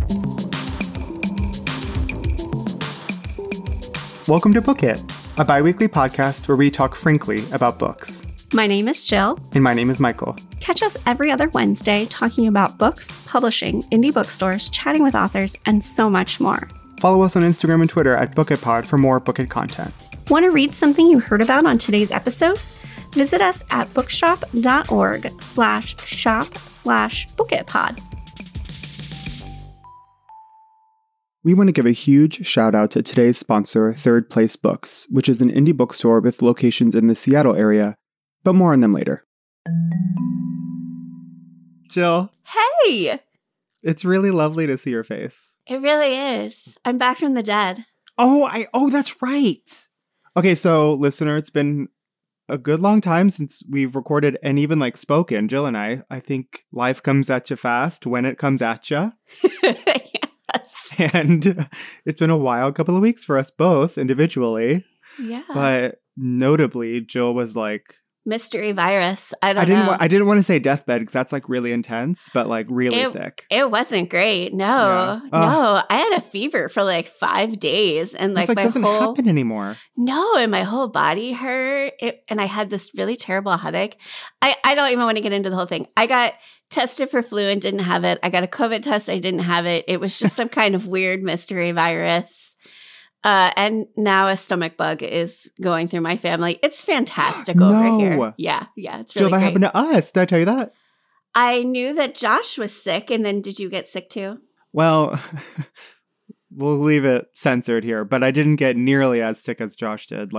Welcome to Book It, a bi-weekly podcast where we talk frankly about books. My name is Jill. And my name is Michael. Catch us every other Wednesday talking about books, publishing, indie bookstores, chatting with authors, and so much more. Follow us on Instagram and Twitter at BookItPod for more Book It content. Want to read something you heard about on today's episode? Visit us at bookshop.org/shop/bookitpod. We want to give a huge shout out to today's sponsor, Third Place Books, which is an indie bookstore with locations in the Seattle area, but more on them later. Jill. Hey! It's really lovely to see your face. It really is. I'm back from the dead. Oh, that's right. Okay, so listener, it's been a good long time since we've recorded and even spoken. Jill and I think life comes at you fast when it comes at you. Yes. And it's been a wild couple of weeks for us both individually. Yeah. But notably, Jill was like... Mystery virus. I know. I didn't want to say deathbed because that's really intense, but really sick. It wasn't great. No. Yeah. No. I had a fever for 5 days and it's my doesn't whole... happen anymore. No, and my whole body hurt. And I had this really terrible headache. I don't even want to get into the whole thing. I got tested for flu and didn't have it. I got a COVID test. I didn't have it. It was just some kind of weird mystery virus. And now a stomach bug is going through my family. It's fantastic over here. Yeah, it's really Jill, that great. happened to us. Did I tell you that? I knew that Josh was sick, and then did you get sick too? Well, we'll leave it censored here, but I didn't get nearly as sick as Josh did.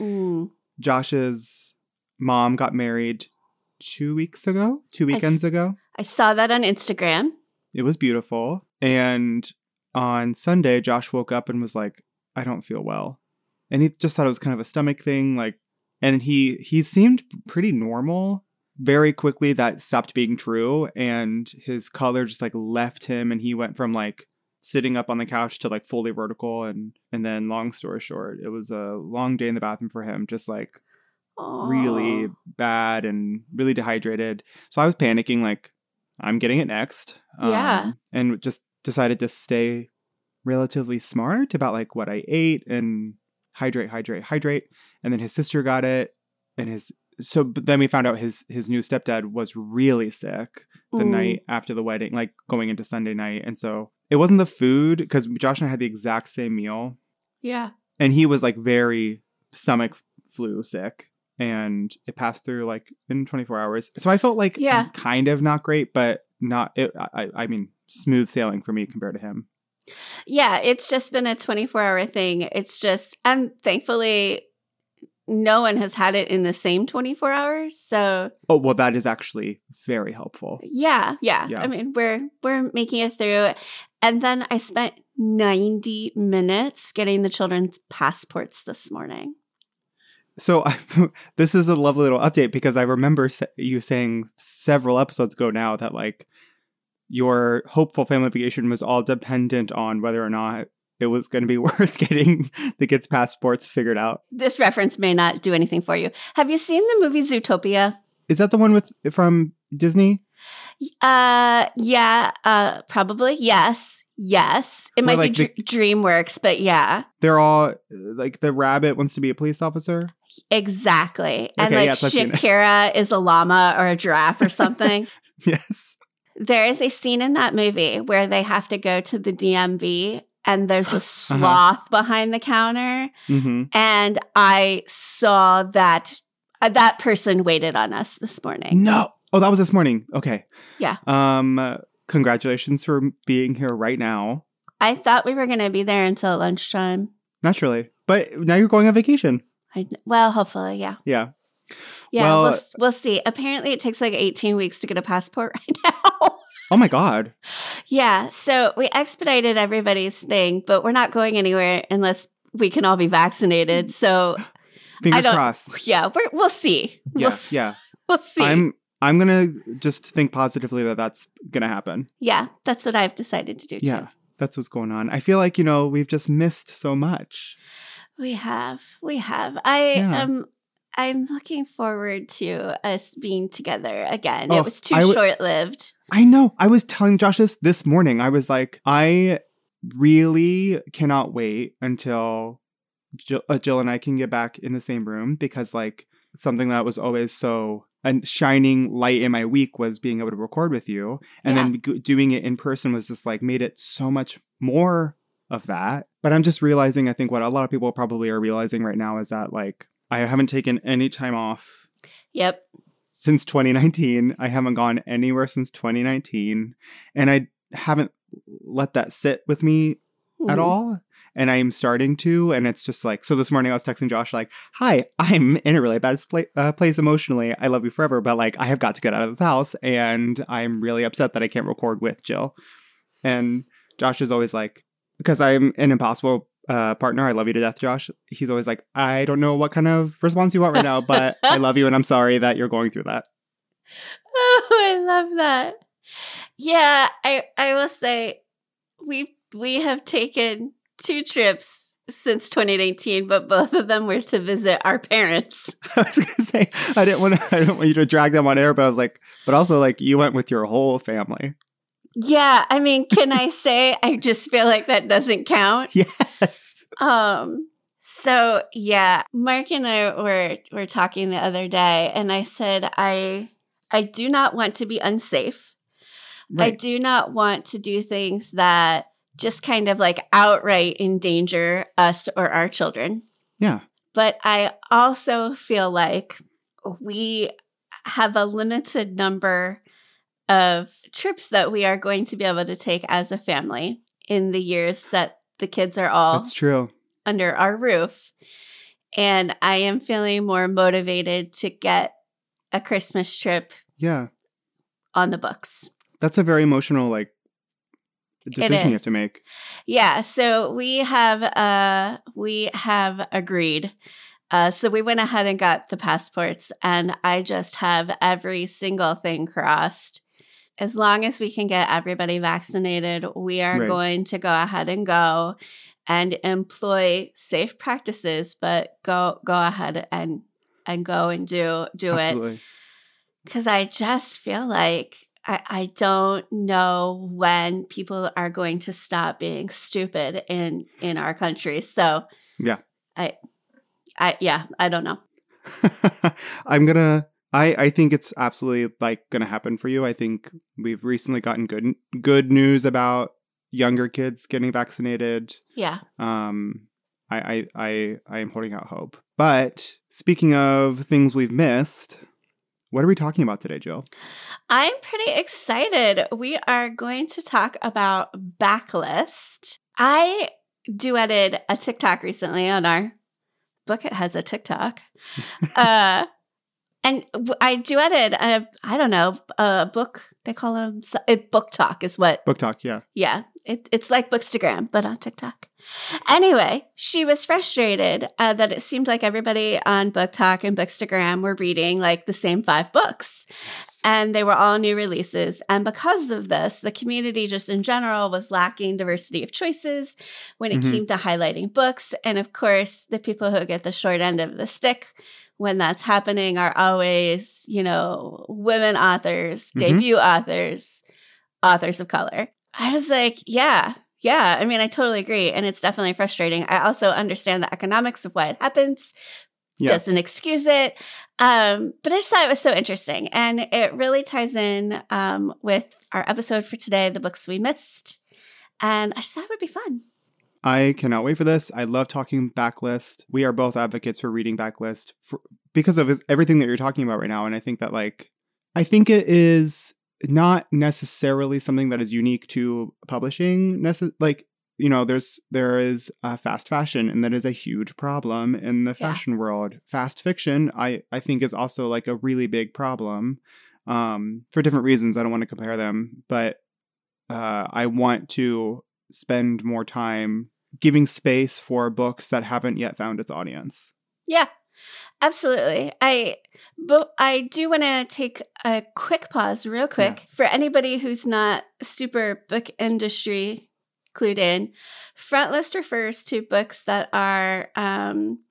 Josh's mom got married 2 weekends ago. I saw that on Instagram. It was beautiful. And on Sunday, Josh woke up and was like, I don't feel well. And he just thought it was kind of a stomach thing. And he seemed pretty normal. Very quickly, that stopped being true. And his color just left him. And he went from sitting up on the couch to fully vertical. And then long story short, it was a long day in the bathroom for him. Just really bad and really dehydrated. So I was panicking, I'm getting it next. Yeah. And just decided to stay relatively smart about what I ate and hydrate. And then his sister got it. But then we found out his new stepdad was really sick the night after the wedding, going into Sunday night. And so it wasn't the food, because Josh and I had the exact same meal. Yeah. And he was very stomach flu sick. And it passed through in 24 hours. So I felt kind of not great, but not, I mean, smooth sailing for me compared to him. Yeah, it's just been a 24-hour thing. It's just, and thankfully, no one has had it in the same 24 hours. So, oh well, that is actually very helpful. Yeah. I mean, we're making it through. And then I spent 90 minutes getting the children's passports this morning. So this is a lovely little update, because I remember you saying several episodes ago now that your hopeful family vacation was all dependent on whether or not it was going to be worth getting the kids' passports figured out. This reference may not do anything for you. Have you seen the movie Zootopia? Is that the one from Disney? Yeah, probably. Yes. It might be DreamWorks, but yeah. They're all, the rabbit wants to be a police officer? Exactly. And Shakira is a llama or a giraffe or something. Yes. There is a scene in that movie where they have to go to the DMV and there's a sloth behind the counter. Mm-hmm. And I saw that person waited on us this morning. No. Oh, that was this morning. Okay. Yeah. Congratulations for being here right now. I thought we were going to be there until lunchtime. Naturally. But now you're going on vacation. Well, hopefully, yeah. Yeah. Yeah, well, we'll see. Apparently, it takes 18 weeks to get a passport right now. Oh, my God. Yeah. So we expedited everybody's thing, but we're not going anywhere unless we can all be vaccinated. So fingers crossed. Yeah, we'll see. Yeah, We'll see. I'm going to just think positively that that's going to happen. Yeah, that's what I've decided to do, too. Yeah, that's what's going on. I feel like, we've just missed so much. We have. I'm looking forward to us being together again. It was too short-lived. I know. I was telling Josh this morning. I was like, I really cannot wait until Jill and I can get back in the same room, because like something that was always so a shining light in my week was being able to record with you. And then doing it in person was just like made it so much more of that. But I'm just realizing, I think what a lot of people probably are realizing right now is that like I haven't taken any time off. Yep. Since 2019. I haven't gone anywhere since 2019. And I haven't let that sit with me at all. And I'm starting to. And it's just like, so this morning I was texting Josh like, hi, I'm in a really bad place emotionally. I love you forever. But like, I have got to get out of this house. And I'm really upset that I can't record with Jill. And Josh is always like, because I'm an impossible partner. I love you to death, Josh. He's always like, I don't know what kind of response you want right now, but I love you and I'm sorry that you're going through that. Oh, I love that. Yeah, I will say we have taken 2 trips since 2019, but both of them were to visit our parents. I was gonna say I don't want you to drag them on air, but I was like, but also like you went with your whole family. Yeah, I mean, can I say I just feel like that doesn't count? Yes. So yeah, Mark and I were talking the other day, and I said I do not want to be unsafe. Right. I do not want to do things that just kind of like outright endanger us or our children. Yeah. But I also feel like we have a limited number of trips that we are going to be able to take as a family in the years that the kids are all That's true. under our roof. And I am feeling more motivated to get a Christmas trip on the books. That's a very emotional like decision you have to make. Yeah, so we have agreed. So we went ahead and got the passports, and I just have every single thing crossed. As long as we can get everybody vaccinated, we are going to go ahead and go and employ safe practices, but go ahead and go and do Absolutely. It. Because I just feel like I don't know when people are going to stop being stupid in our country. So yeah, I don't know. I think it's absolutely like going to happen for you. I think we've recently gotten good news about younger kids getting vaccinated. Yeah. I am holding out hope. But speaking of things we've missed, what are we talking about today, Jill? I'm pretty excited. We are going to talk about Backlist. I duetted a TikTok recently on our book. It has a TikTok. And I duetted a book. They call them Book Talk is what. Book Talk, yeah. Yeah. It's like Bookstagram, but on TikTok. Anyway, she was frustrated that it seemed like everybody on Book Talk and Bookstagram were reading like the same 5 books. And they were all new releases. And because of this, the community just in general was lacking diversity of choices when it came to highlighting books. And of course, the people who get the short end of the stick when that's happening are always, women authors, debut authors, authors of color. I was like, yeah. I mean, I totally agree. And it's definitely frustrating. I also understand the economics of why it happens. Doesn't excuse it. But I just thought it was so interesting. And it really ties in with our episode for today, The Books We Missed. And I just thought it would be fun. I cannot wait for this. I love talking Backlist. We are both advocates for reading Backlist because of everything that you're talking about right now. And I think that I think it is not necessarily something that is unique to publishing. There is fast fashion, and that is a huge problem in the fashion world. Fast fiction, I think, is also like a really big problem for different reasons. I don't want to compare them, but I want to spend more time giving space for books that haven't yet found its audience. Yeah, absolutely. I do want to take a quick pause real quick for anybody who's not super book industry clued in. Frontlist refers to books that are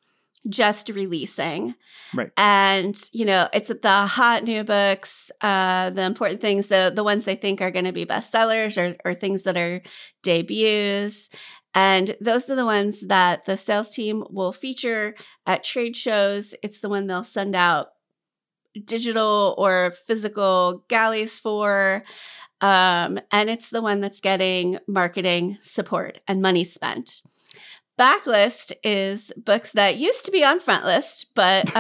just releasing. Right. And, it's the hot new books, the important things, the ones they think are going to be bestsellers or things that are debuts. And those are the ones that the sales team will feature at trade shows. It's the one they'll send out digital or physical galleys for. And it's the one that's getting marketing support and money spent. Backlist is books that used to be on Frontlist, but,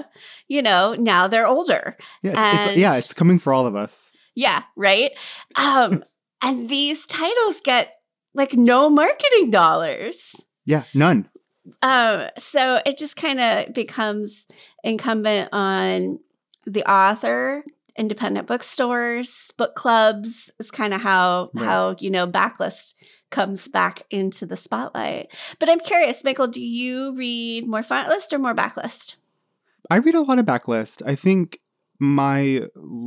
now they're older. Yeah, it's coming for all of us. Yeah, right? And these titles get no marketing dollars. Yeah, none. So it just kind of becomes incumbent on the author, independent bookstores, book clubs is kind of how Backlist comes back into the spotlight. But I'm curious, Michael, do you read more Frontlist or more Backlist? I read a lot of Backlist. I think my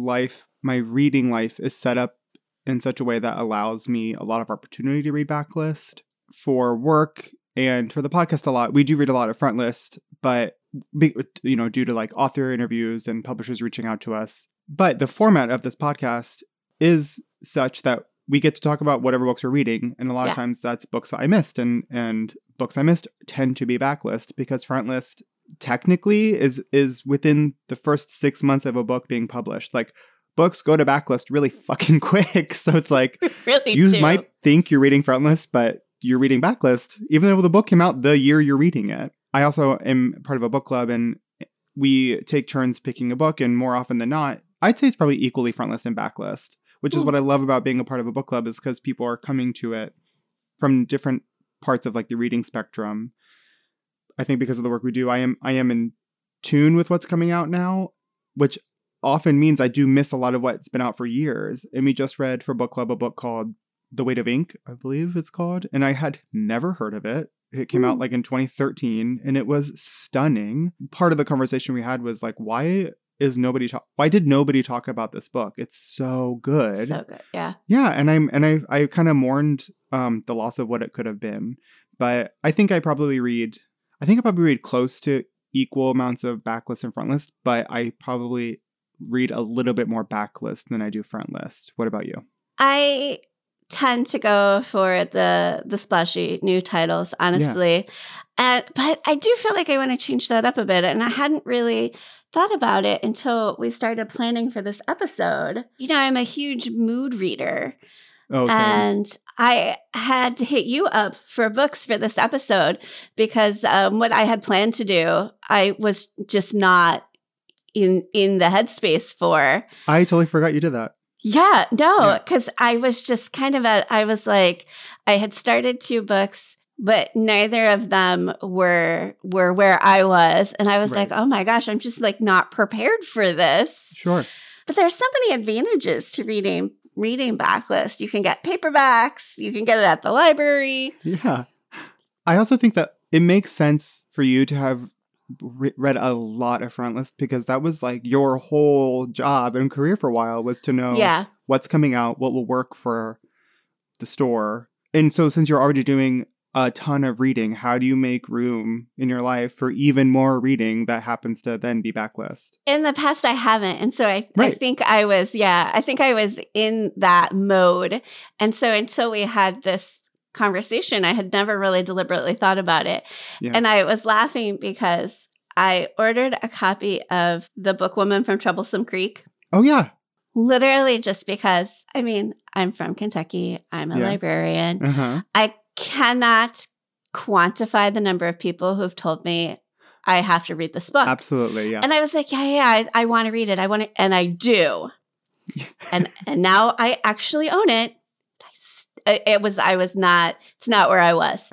reading life is set up in such a way that allows me a lot of opportunity to read Backlist. For work and for the podcast a lot, we do read a lot of Frontlist, but due to author interviews and publishers reaching out to us. But the format of this podcast is such that we get to talk about whatever books we're reading. And a lot of times that's books I missed. And books I missed tend to be Backlist because Frontlist technically is within the first 6 months of a book being published. Books go to Backlist really fucking quick. So it's really might think you're reading Frontlist, but you're reading Backlist, even though the book came out the year you're reading it. I also am part of a book club, and we take turns picking a book, and more often than not, I'd say it's probably equally Frontlist and Backlist, which is what I love about being a part of a book club, is because people are coming to it from different parts of the reading spectrum. I think because of the work we do, I am in tune with what's coming out now, which often means I do miss a lot of what's been out for years. And we just read for book club a book called The Weight of Ink, I believe it's called, and I had never heard of it. It came out in 2013, and it was stunning. Part of the conversation we had was why did nobody talk about this book? It's so good. So good, yeah. Yeah, and I kind of mourned the loss of what it could have been. But I think I probably read close to equal amounts of Backlist and Frontlist, but I probably read a little bit more Backlist than I do Frontlist. What about you? I tend to go for the splashy new titles, honestly. Yeah. But I do feel like I want to change that up a bit. And I hadn't really thought about it until we started planning for this episode. I'm a huge mood reader. Oh, same. And I had to hit you up for books for this episode because what I had planned to do, I was just not in the headspace for. I totally forgot you did that. Yeah, no, because I was just I had started 2 books, but neither of them were where I was. And I was oh my gosh, I'm just not prepared for this. Sure. But there's so many advantages to reading Backlist. You can get paperbacks, you can get it at the library. Yeah. I also think that it makes sense for you to have read a lot of Frontlist because that was your whole job and career for a while was to know what's coming out, what will work for the store. And so since you're already doing a ton of reading, how do you make room in your life for even more reading that happens to then be Backlist? In the past, I haven't. And so I think I was in that mode. And so until we had this conversation, I had never really deliberately thought about it. Yeah. And I was laughing because I ordered a copy of The Book Woman from Troublesome Creek. Oh, yeah. Literally just because, I'm from Kentucky. I'm a librarian. Uh-huh. I cannot quantify the number of people who've told me I have to read this book. Absolutely, yeah. And I was I want to read it. And I do. and now I actually own it. It's not where I was.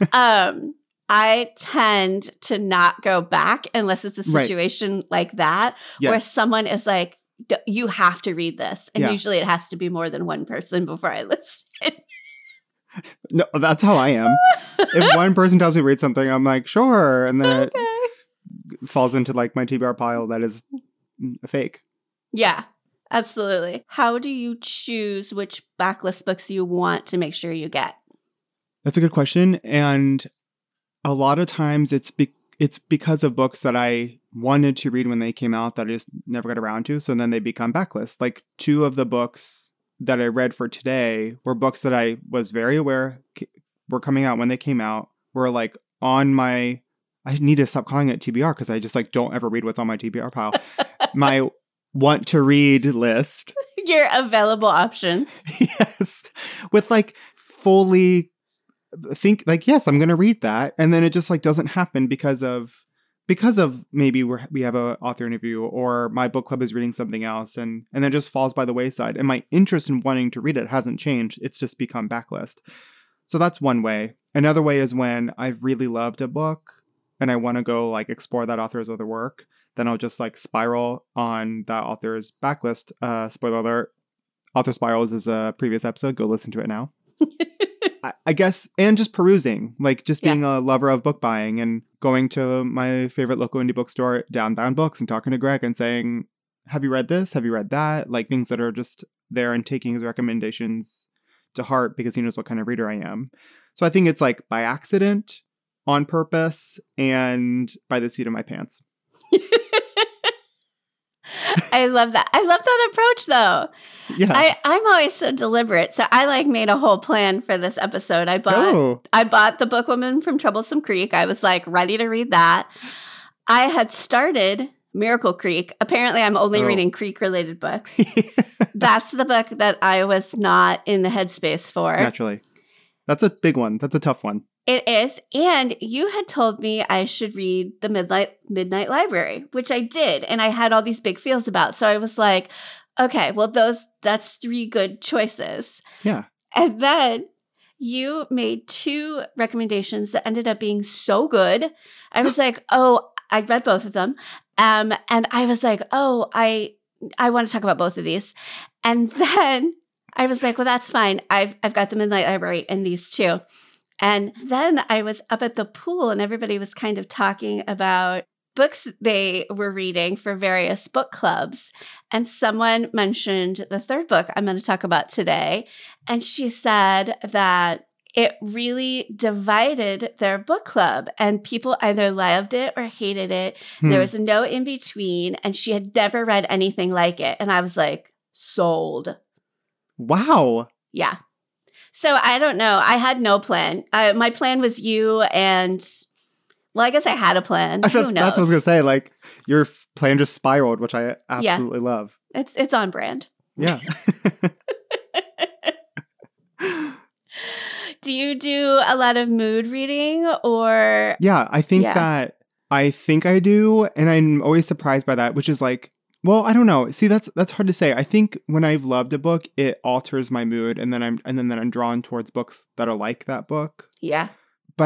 I tend to not go back unless it's a situation like that, where someone is you have to read this. And usually it has to be more than one person before I listen. No, that's how I am. If one person tells me to read something, I'm sure. And then it falls into my TBR pile that is fake. Yeah. Absolutely. How do you choose which Backlist books you want to make sure you get? That's a good question. And a lot of times it's it's because of books that I wanted to read when they came out that I just never got around to. So then they become backlist. Like 2 of the books that I read for today were books that I was very aware were coming out when they came out, were like on my, I need to stop calling it TBR because I just like don't ever read what's on my TBR pile. My want to read list. Your available options. Yes. With like fully think like, yes, I'm going to read that. And then it just like doesn't happen because of maybe we have a author interview or my book club is reading something else and then it just falls by the wayside. And my interest in wanting to read it hasn't changed. It's just become backlist. So that's one way. Another way is when I've really loved a book and I want to go like explore that author's other work, then I'll just like spiral on that author's backlist. Spoiler alert, Author Spirals is a previous episode. Go listen to it now. I guess, and just perusing, like just being a lover of book buying and going to my favorite local indie bookstore, Downbound Books, and talking to Greg and saying, have you read this? Have you read that? Like things that are just there and taking his recommendations to heart because he knows what kind of reader I am. So I think it's like by accident, on purpose, and by the seat of my pants. I love that. I love that approach, though. Yeah, I'm always so deliberate. So I like made a whole plan for this episode. I bought The Book Woman from Troublesome Creek. I was like ready to read that. I had started Miracle Creek. Apparently, I'm only reading Creek-related books. That's the book that I was not in the headspace for. Naturally. That's a big one. That's a tough one. It is. And you had told me I should read The Midnight Library, which I did. And I had all these big feels about. So I was like, okay, well, that's 3 good choices. Yeah. And then you made 2 recommendations that ended up being so good. I was like, oh, I read both of them. And I was like, oh, I want to talk about both of these. And then I was like, well, that's fine. I've got The Midnight Library and these 2. And then I was up at the pool and everybody was kind of talking about books they were reading for various book clubs. And someone mentioned the 3rd book I'm going to talk about today. And she said that it really divided their book club and people either loved it or hated it. There was no in between. And she had never read anything like it. And I was like, sold. Wow. Yeah. So I don't know. I had no plan. My plan was you and, well, I guess I had a plan. Who knows? That's what I was going to say. Like your plan just spiraled, which I absolutely love. It's on brand. Yeah. Do you do a lot of mood reading or? Yeah, I think I do. And I'm always surprised by that, which is like, well, I don't know. See, that's hard to say. I think when I've loved a book, it alters my mood, and then I'm drawn towards books that are like that book. Yeah. But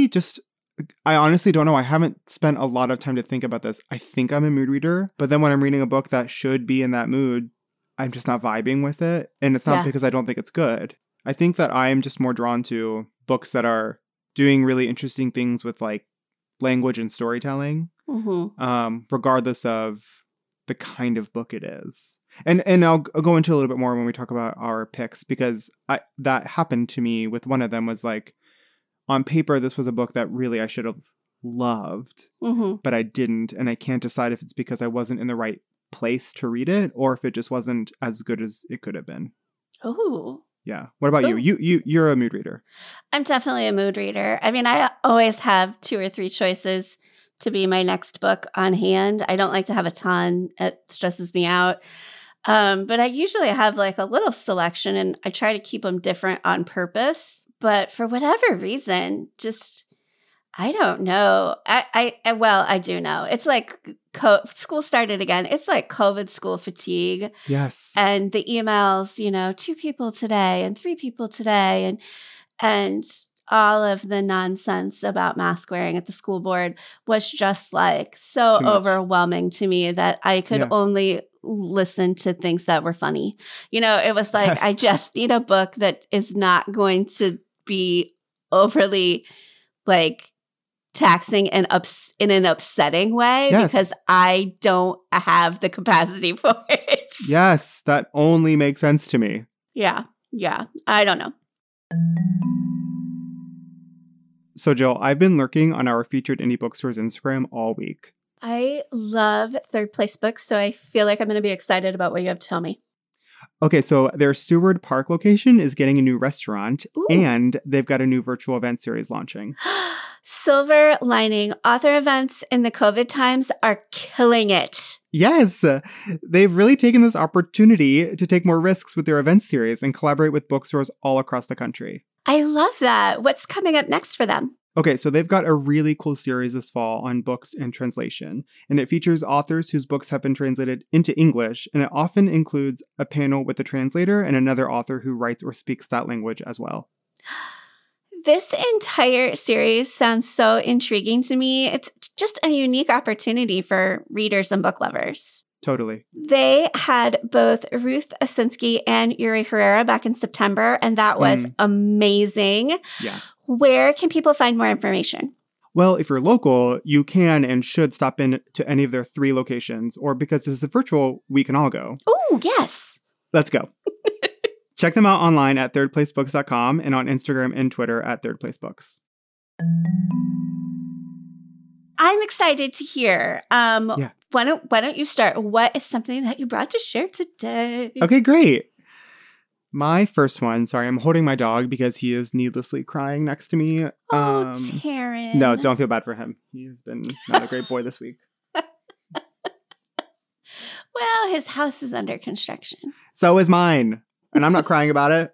I honestly don't know. I haven't spent a lot of time to think about this. I think I'm a mood reader, but then when I'm reading a book that should be in that mood, I'm just not vibing with it, and it's not because I don't think it's good. I think that I am just more drawn to books that are doing really interesting things with like language and storytelling, regardless of the kind of book it is. And I'll go into a little bit more when we talk about our picks, because that happened to me with one of them. Was like, on paper, this was a book that really I should have loved, but I didn't. And I can't decide if it's because I wasn't in the right place to read it or if it just wasn't as good as it could have been. Oh. Yeah. What about you? You're a mood reader. I'm definitely a mood reader. I mean, I always have 2 or 3 choices to be my next book on hand. I don't like to have a ton. It stresses me out. But I usually have like a little selection and I try to keep them different on purpose. But for whatever reason, just, I don't know. I do know. It's like school started again. It's like COVID school fatigue. Yes. And the emails, 2 people today and 3 people today. And all of the nonsense about mask wearing at the school board was just like so overwhelming to me that I could only listen to things that were funny. It was like, I just need a book that is not going to be overly like taxing and in an upsetting way because I don't have the capacity for it. Yes, that only makes sense to me. Yeah. I don't know. So, Jill, I've been lurking on our featured indie bookstore's Instagram all week. I love Third Place Books, so I feel like I'm going to be excited about what you have to tell me. Okay, so their Seward Park location is getting a new restaurant, Ooh. and they've got a new virtual event series launching. Silver lining. Author events in the COVID times are killing it. Yes, they've really taken this opportunity to take more risks with their event series and collaborate with bookstores all across the country. I love that. What's coming up next for them? Okay, so they've got a really cool series this fall on books and translation, and it features authors whose books have been translated into English, and it often includes a panel with a translator and another author who writes or speaks that language as well. This entire series sounds so intriguing to me. It's just a unique opportunity for readers and book lovers. Totally. They had both Ruth Osinski and Yuri Herrera back in September, and that was amazing. Yeah. Where can people find more information? Well, if you're local, you can and should stop in to any of their 3 locations, or because this is a virtual, we can all go. Oh, yes. Let's go. Check them out online at thirdplacebooks.com and on Instagram and Twitter at thirdplacebooks. I'm excited to hear. Yeah. Why don't you start? What is something that you brought to share today? Okay, great. My first one, sorry, I'm holding my dog because he is needlessly crying next to me. Oh, Taryn. No, don't feel bad for him. He's been not a great boy this week. Well, his house is under construction. So is mine. And I'm not crying about it.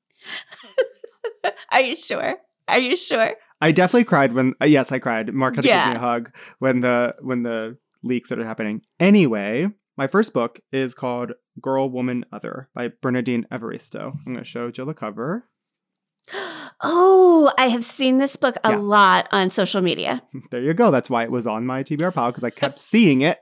Are you sure? Are you sure? I definitely cried when, yes, I cried. Mark had to give me Yeah. a hug when the leak started happening. Anyway, my first book is called Girl, Woman, Other by Bernardine Evaristo. I'm going to show Jill the cover. Oh, I have seen this book a Yeah. lot on social media. There you go. That's why it was on my TBR pile, because I kept seeing it.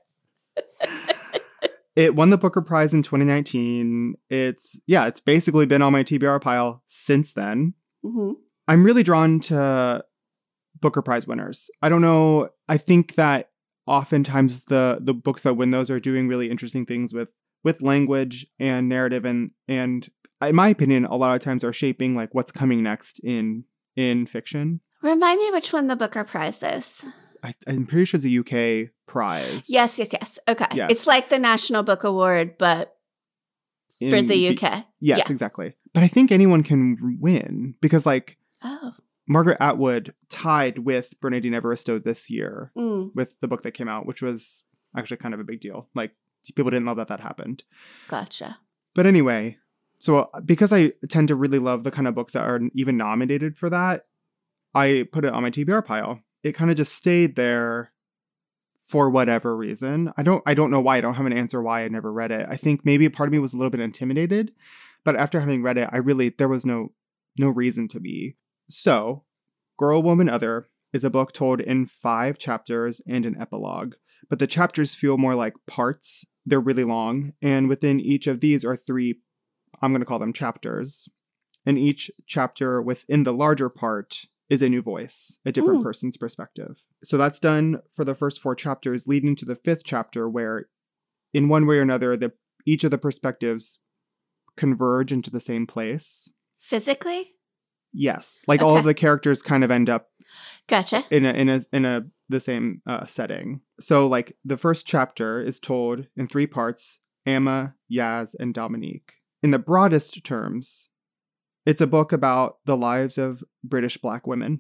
It won the Booker Prize in 2019. It's basically been on my TBR pile since then. Mm-hmm. I'm really drawn to Booker Prize winners. I don't know. I think that oftentimes the books that win those are doing really interesting things with language and narrative, and in my opinion, a lot of times are shaping like what's coming next in fiction. Remind me which one the Booker Prize is. I'm pretty sure it's a UK prize. Yes. Okay. Yes. It's like the National Book Award, but for the UK. Yes, Yeah. exactly. But I think anyone can win because like Oh. Margaret Atwood tied with Bernardine Evaristo this year Mm, with the book that came out, which was actually kind of a big deal. Like people didn't love that happened. gotcha. But anyway, so because I tend to really love the kind of books that are even nominated for that, I put it on my TBR pile. It kind of just stayed there for whatever reason. I don't know why. I don't have an answer why I never read it. I think maybe part of me was a little bit intimidated, but after having read it, there was no reason to be. So, Girl, Woman, Other is a book told in 5 chapters and an epilogue, but the chapters feel more like parts. They're really long, and within each of these are 3, I'm going to call them chapters. And each chapter within the larger part is a new voice, a different person's perspective. So that's done for the first 4 chapters, leading to the 5th chapter where, in one way or another, each of the perspectives converge into the same place. Physically? Yes. Like all of the characters kind of end up Gotcha. in the same setting. So like the first chapter is told in 3 parts: Emma, Yaz, and Dominique. In the broadest terms, it's a book about the lives of British Black women.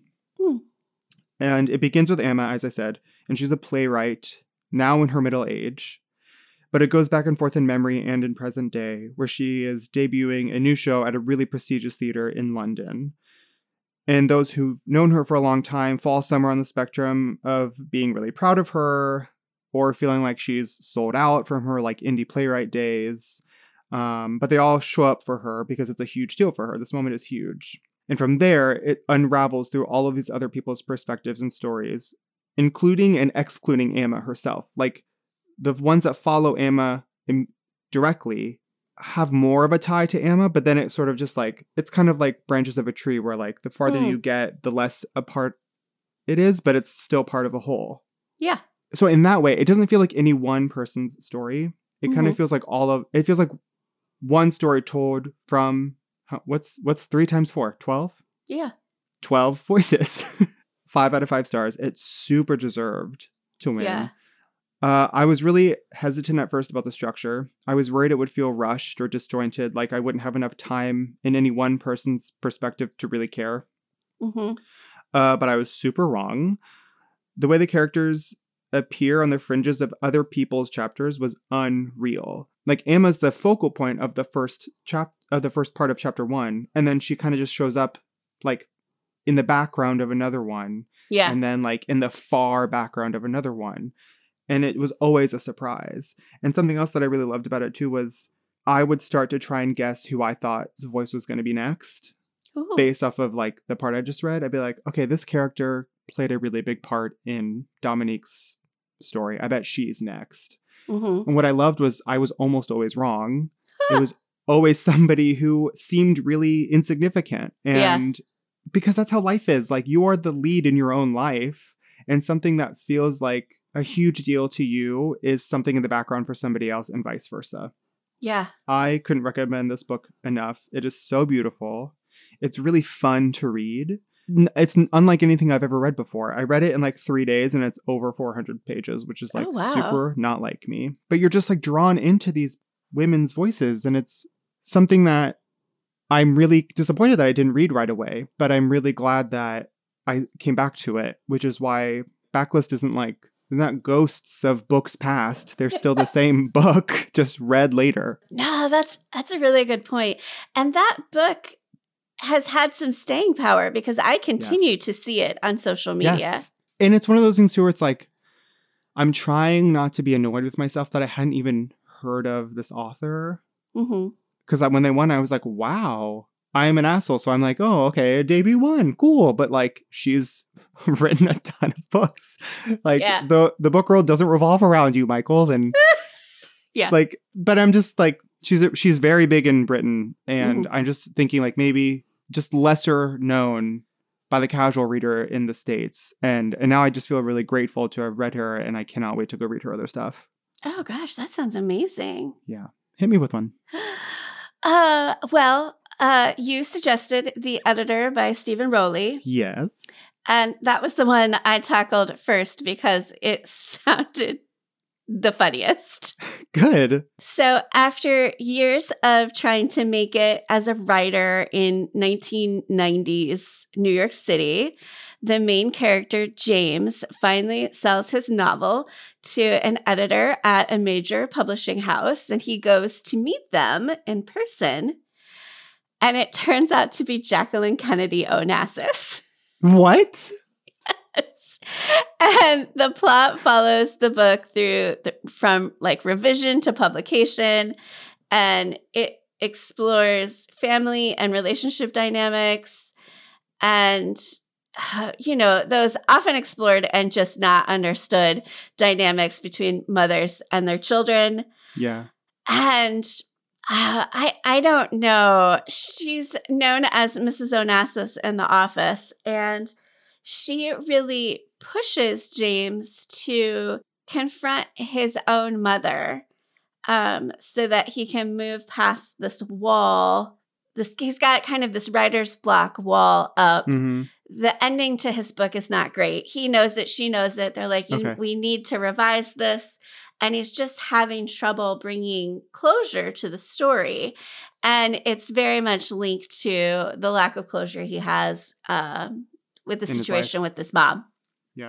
And it begins with Emma, as I said, and she's a playwright, now in her middle age. But it goes back and forth in memory and in present day, where she is debuting a new show at a really prestigious theater in London. And those who've known her for a long time fall somewhere on the spectrum of being really proud of her or feeling like she's sold out from her like indie playwright days. But they all show up for her because it's a huge deal for her. This moment is huge. And from there, it unravels through all of these other people's perspectives and stories, including and excluding Emma herself. Like, the ones that follow Emma directly have more of a tie to Emma, but then it sort of just like, it's kind of like branches of a tree where like the farther you get, the less apart it is, but it's still part of a whole. Yeah. So in that way, it doesn't feel like any one person's story. It kind of feels like it feels like one story told from, what's 3 times 4? 12? Yeah. 12 voices. 5 out of 5 stars. It's super deserved to win. Yeah. I was really hesitant at first about the structure. I was worried it would feel rushed or disjointed, like I wouldn't have enough time in any one person's perspective to really care. Mm-hmm. But I was super wrong. The way the characters appear on the fringes of other people's chapters was unreal. Like Emma's the focal point of the first part of chapter 1, and then she kind of just shows up like in the background of another one, Yeah. and then like in the far background of another one. And it was always a surprise. And something else that I really loved about it too was I would start to try and guess who I thought's voice was going to be next. Ooh. Based off of like the part I just read. I'd be like, okay, this character played a really big part in Dominique's story. I bet she's next. Mm-hmm. And what I loved was I was almost always wrong. It was always somebody who seemed really insignificant. And because that's how life is. Like you are the lead in your own life, and something that feels like a huge deal to you is something in the background for somebody else, and vice versa. Yeah. I couldn't recommend this book enough. It is so beautiful. It's really fun to read. It's unlike anything I've ever read before. I read it in like 3 days and it's over 400 pages, which is like super not like me. But you're just like drawn into these women's voices, and it's something that I'm really disappointed that I didn't read right away. But I'm really glad that I came back to it, which is why Backlist isn't like, they're not ghosts of books past. They're still the same book, just read later. No, that's a really good point. And that book has had some staying power because I continue to see it on social media. Yes. And it's one of those things too where it's like, I'm trying not to be annoyed with myself that I hadn't even heard of this author. Mm-hmm. Because when they won, I was like, wow, I am an asshole. So I'm like, oh, okay, a debut won. Cool. But like, she's written a ton of books. Like the book world doesn't revolve around you, Michael. And like, but I'm just like, she's very big in Britain. And I'm just thinking like maybe just lesser known by the casual reader in the States. And now I just feel really grateful to have read her, and I cannot wait to go read her other stuff. Oh gosh, that sounds amazing. Yeah. Hit me with one. Well, you suggested The Editor by Stephen Rowley. Yes. And that was the one I tackled first because it sounded the funniest. Good. So after years of trying to make it as a writer in 1990s New York City, the main character, James, finally sells his novel to an editor at a major publishing house, and he goes to meet them in person. And it turns out to be Jacqueline Kennedy Onassis. What? Yes. And the plot follows the book through from like revision to publication, and it explores family and relationship dynamics and those often explored and just not understood dynamics between mothers and their children. Yeah. And I don't know. She's known as Mrs. Onassis in The Office, and she really pushes James to confront his own mother so that he can move past this wall. He's got kind of this writer's block wall up. Mm-hmm. The ending to his book is not great. He knows it. She knows it. They're like, we need to revise this. And he's just having trouble bringing closure to the story. And it's very much linked to the lack of closure he has with the situation with this mom. Yeah.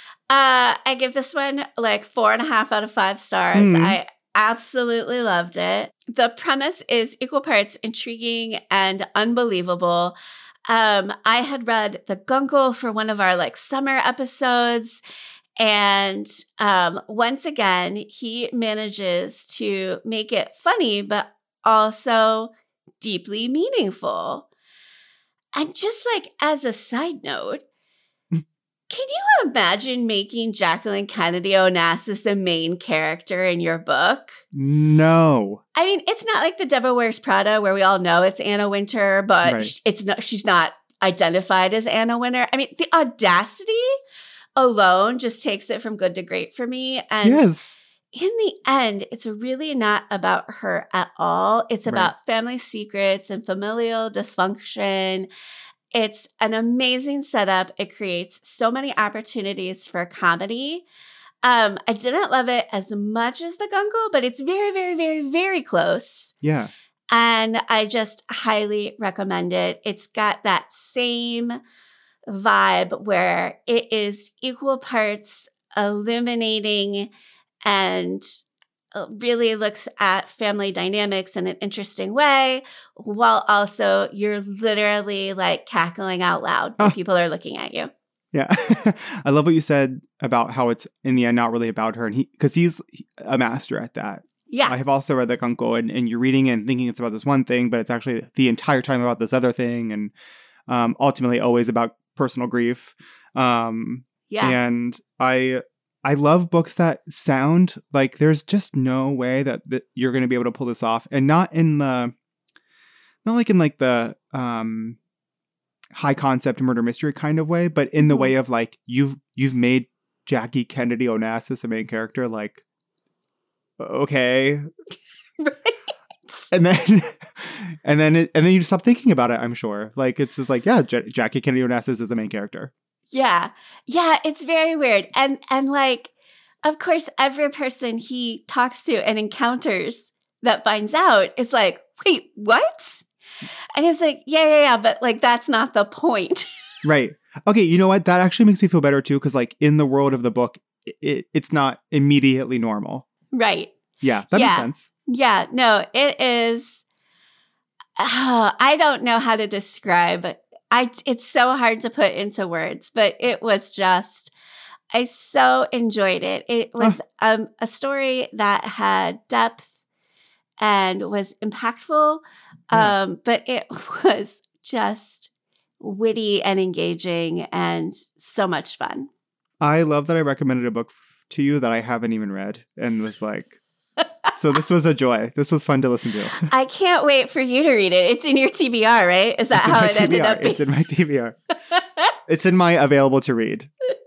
I give this one like 4.5 out of 5 stars. Mm-hmm. I absolutely loved it. The premise is equal parts intriguing and unbelievable. I had read The Guncle for one of our like summer episodes. And once again, he manages to make it funny, but also deeply meaningful. And just like as a side note, can you imagine making Jacqueline Kennedy Onassis the main character in your book? No. I mean, it's not like The Devil Wears Prada where we all know it's Anna Wintour, but she's not identified as Anna Wintour. I mean, the audacity alone just takes it from good to great for me. And in the end, it's really not about her at all. It's about family secrets and familial dysfunction It's an amazing setup. It creates so many opportunities for comedy. I didn't love it as much as the Gungle, but it's very, very, very, very close. Yeah. And I just highly recommend it. It's got that same vibe where it is equal parts illuminating and really looks at family dynamics in an interesting way, while also you're literally like cackling out loud when people are looking at you. Yeah. I love what you said about how it's in the end not really about her. And because he's a master at that. Yeah. I have also read the Gungle, and you're reading it and thinking it's about this one thing, but it's actually the entire time about this other thing. And ultimately always about personal grief. And I love books that sound like there's just no way that you're going to be able to pull this off, and not like in the high concept murder mystery kind of way, but in the way of like you've made Jackie Kennedy Onassis a main character, like okay, right. And then you stop thinking about it. I'm sure, like it's just like Jackie Kennedy Onassis is the main character. Yeah, it's very weird, and like, of course, every person he talks to and encounters that finds out is like, wait, what? And he's like, yeah, but like that's not the point. Right. Okay, you know what? That actually makes me feel better too, because like in the world of the book, it's not immediately normal. Right. Yeah, that makes sense. Yeah, no, it is. I don't know how to describe it. It's so hard to put into words, but it was just, I so enjoyed it. It was a story that had depth and was impactful, but it was just witty and engaging and so much fun. I love that I recommended a book to you that I haven't even read and was like, so this was a joy. This was fun to listen to. I can't wait for you to read it. It's in your TBR, right? Is that how it ended up being? It's in my TBR. It's in my available to read.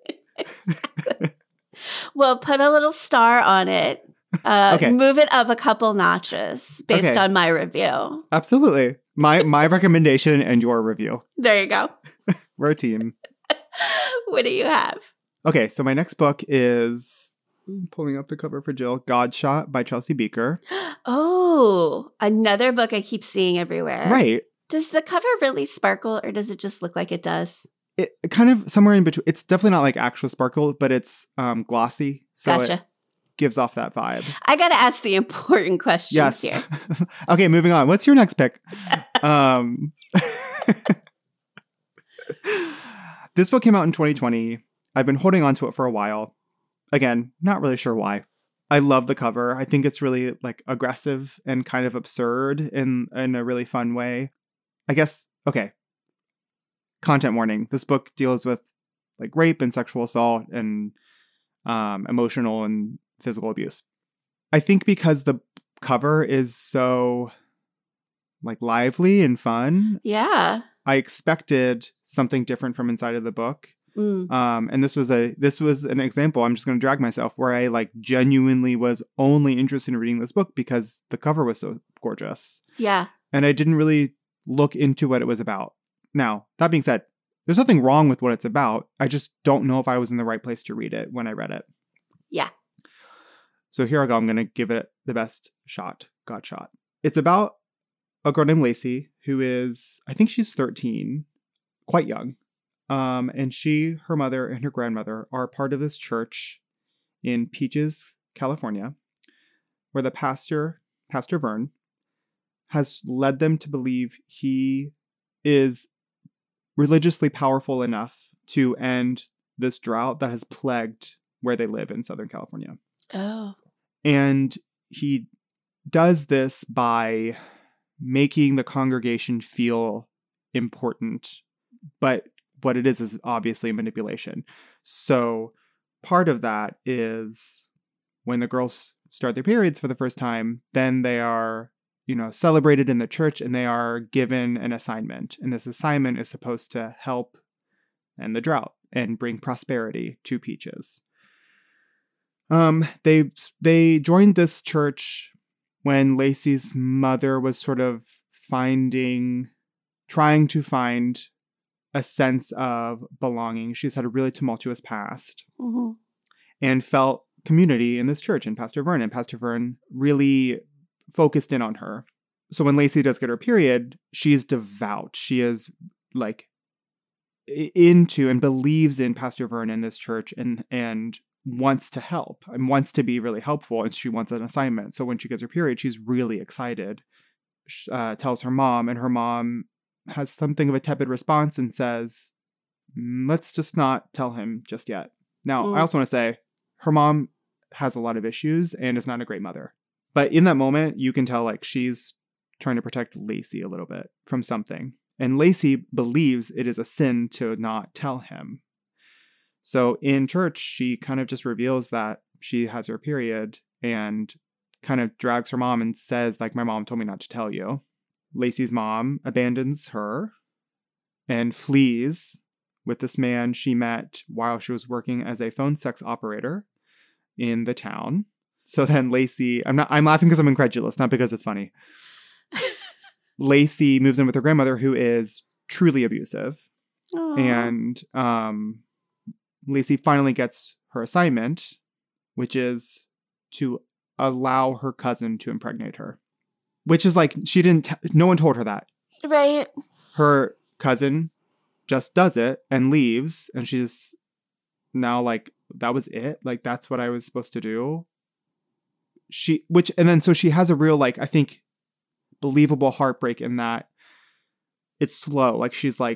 Well, put a little star on it. Okay. Move it up a couple notches based on my review. Absolutely. My recommendation and your review. There you go. We're a team. What do you have? Okay, so my next book is... I'm pulling up the cover for Jill. Godshot by Chelsea Beaker. Oh, another book I keep seeing everywhere. Right. Does the cover really sparkle, or does it just look like it does? It kind of somewhere in between. It's definitely not like actual sparkle, but it's glossy. So gotcha. It gives off that vibe. I got to ask the important questions here. Okay, moving on. What's your next pick? This book came out in 2020. I've been holding on to it for a while. Again, not really sure why. I love the cover. I think it's really like aggressive and kind of absurd in a really fun way. I guess, okay. Content warning. This book deals with like rape and sexual assault and emotional and physical abuse. I think because the cover is so like lively and fun. Yeah. I expected something different from inside of the book. And this was an example. I'm just going to drag myself where I like genuinely was only interested in reading this book because the cover was so gorgeous. Yeah. And I didn't really look into what it was about. Now, that being said, there's nothing wrong with what it's about. I just don't know if I was in the right place to read it when I read it. Yeah. So here I go. I'm going to give it the best shot. Godshot. It's about a girl named Lacey who is, I think she's 13, quite young. And she, her mother, and her grandmother are part of this church in Peaches, California, where the pastor, Pastor Vern, has led them to believe he is religiously powerful enough to end this drought that has plagued where they live in Southern California. Oh. And he does this by making the congregation feel important, but what it is obviously manipulation. So part of that is when the girls start their periods for the first time, then they are, celebrated in the church and they are given an assignment. And this assignment is supposed to help end the drought and bring prosperity to Peaches. They joined this church when Lacey's mother was sort of trying to find a sense of belonging. She's had a really tumultuous past Mm-hmm. and felt community in this church and Pastor Vern. And Pastor Vern really focused in on her. So when Lacey does get her period, she's devout. She is like into and believes in Pastor Vern in this church and wants to help and wants to be really helpful. And she wants an assignment. So when she gets her period, she's really excited. She, tells her mom, and her mom has something of a tepid response and says, let's just not tell him just yet. Now, I also want to say her mom has a lot of issues and is not a great mother. But in that moment, you can tell like she's trying to protect Lacey a little bit from something. And Lacey believes it is a sin to not tell him. So in church, she kind of just reveals that she has her period and kind of drags her mom and says, like, my mom told me not to tell you. Lacey's mom abandons her and flees with this man she met while she was working as a phone sex operator in the town. So then Lacey, I'm laughing because I'm incredulous, not because it's funny. Lacey moves in with her grandmother, who is truly abusive. Aww. And Lacey finally gets her assignment, which is to allow her cousin to impregnate her. Which is like, no one told her that. Right. Her cousin just does it and leaves. And she's now like, that was it? Like, that's what I was supposed to do? So she has a real, like, I think, believable heartbreak in that it's slow. Like, she's like,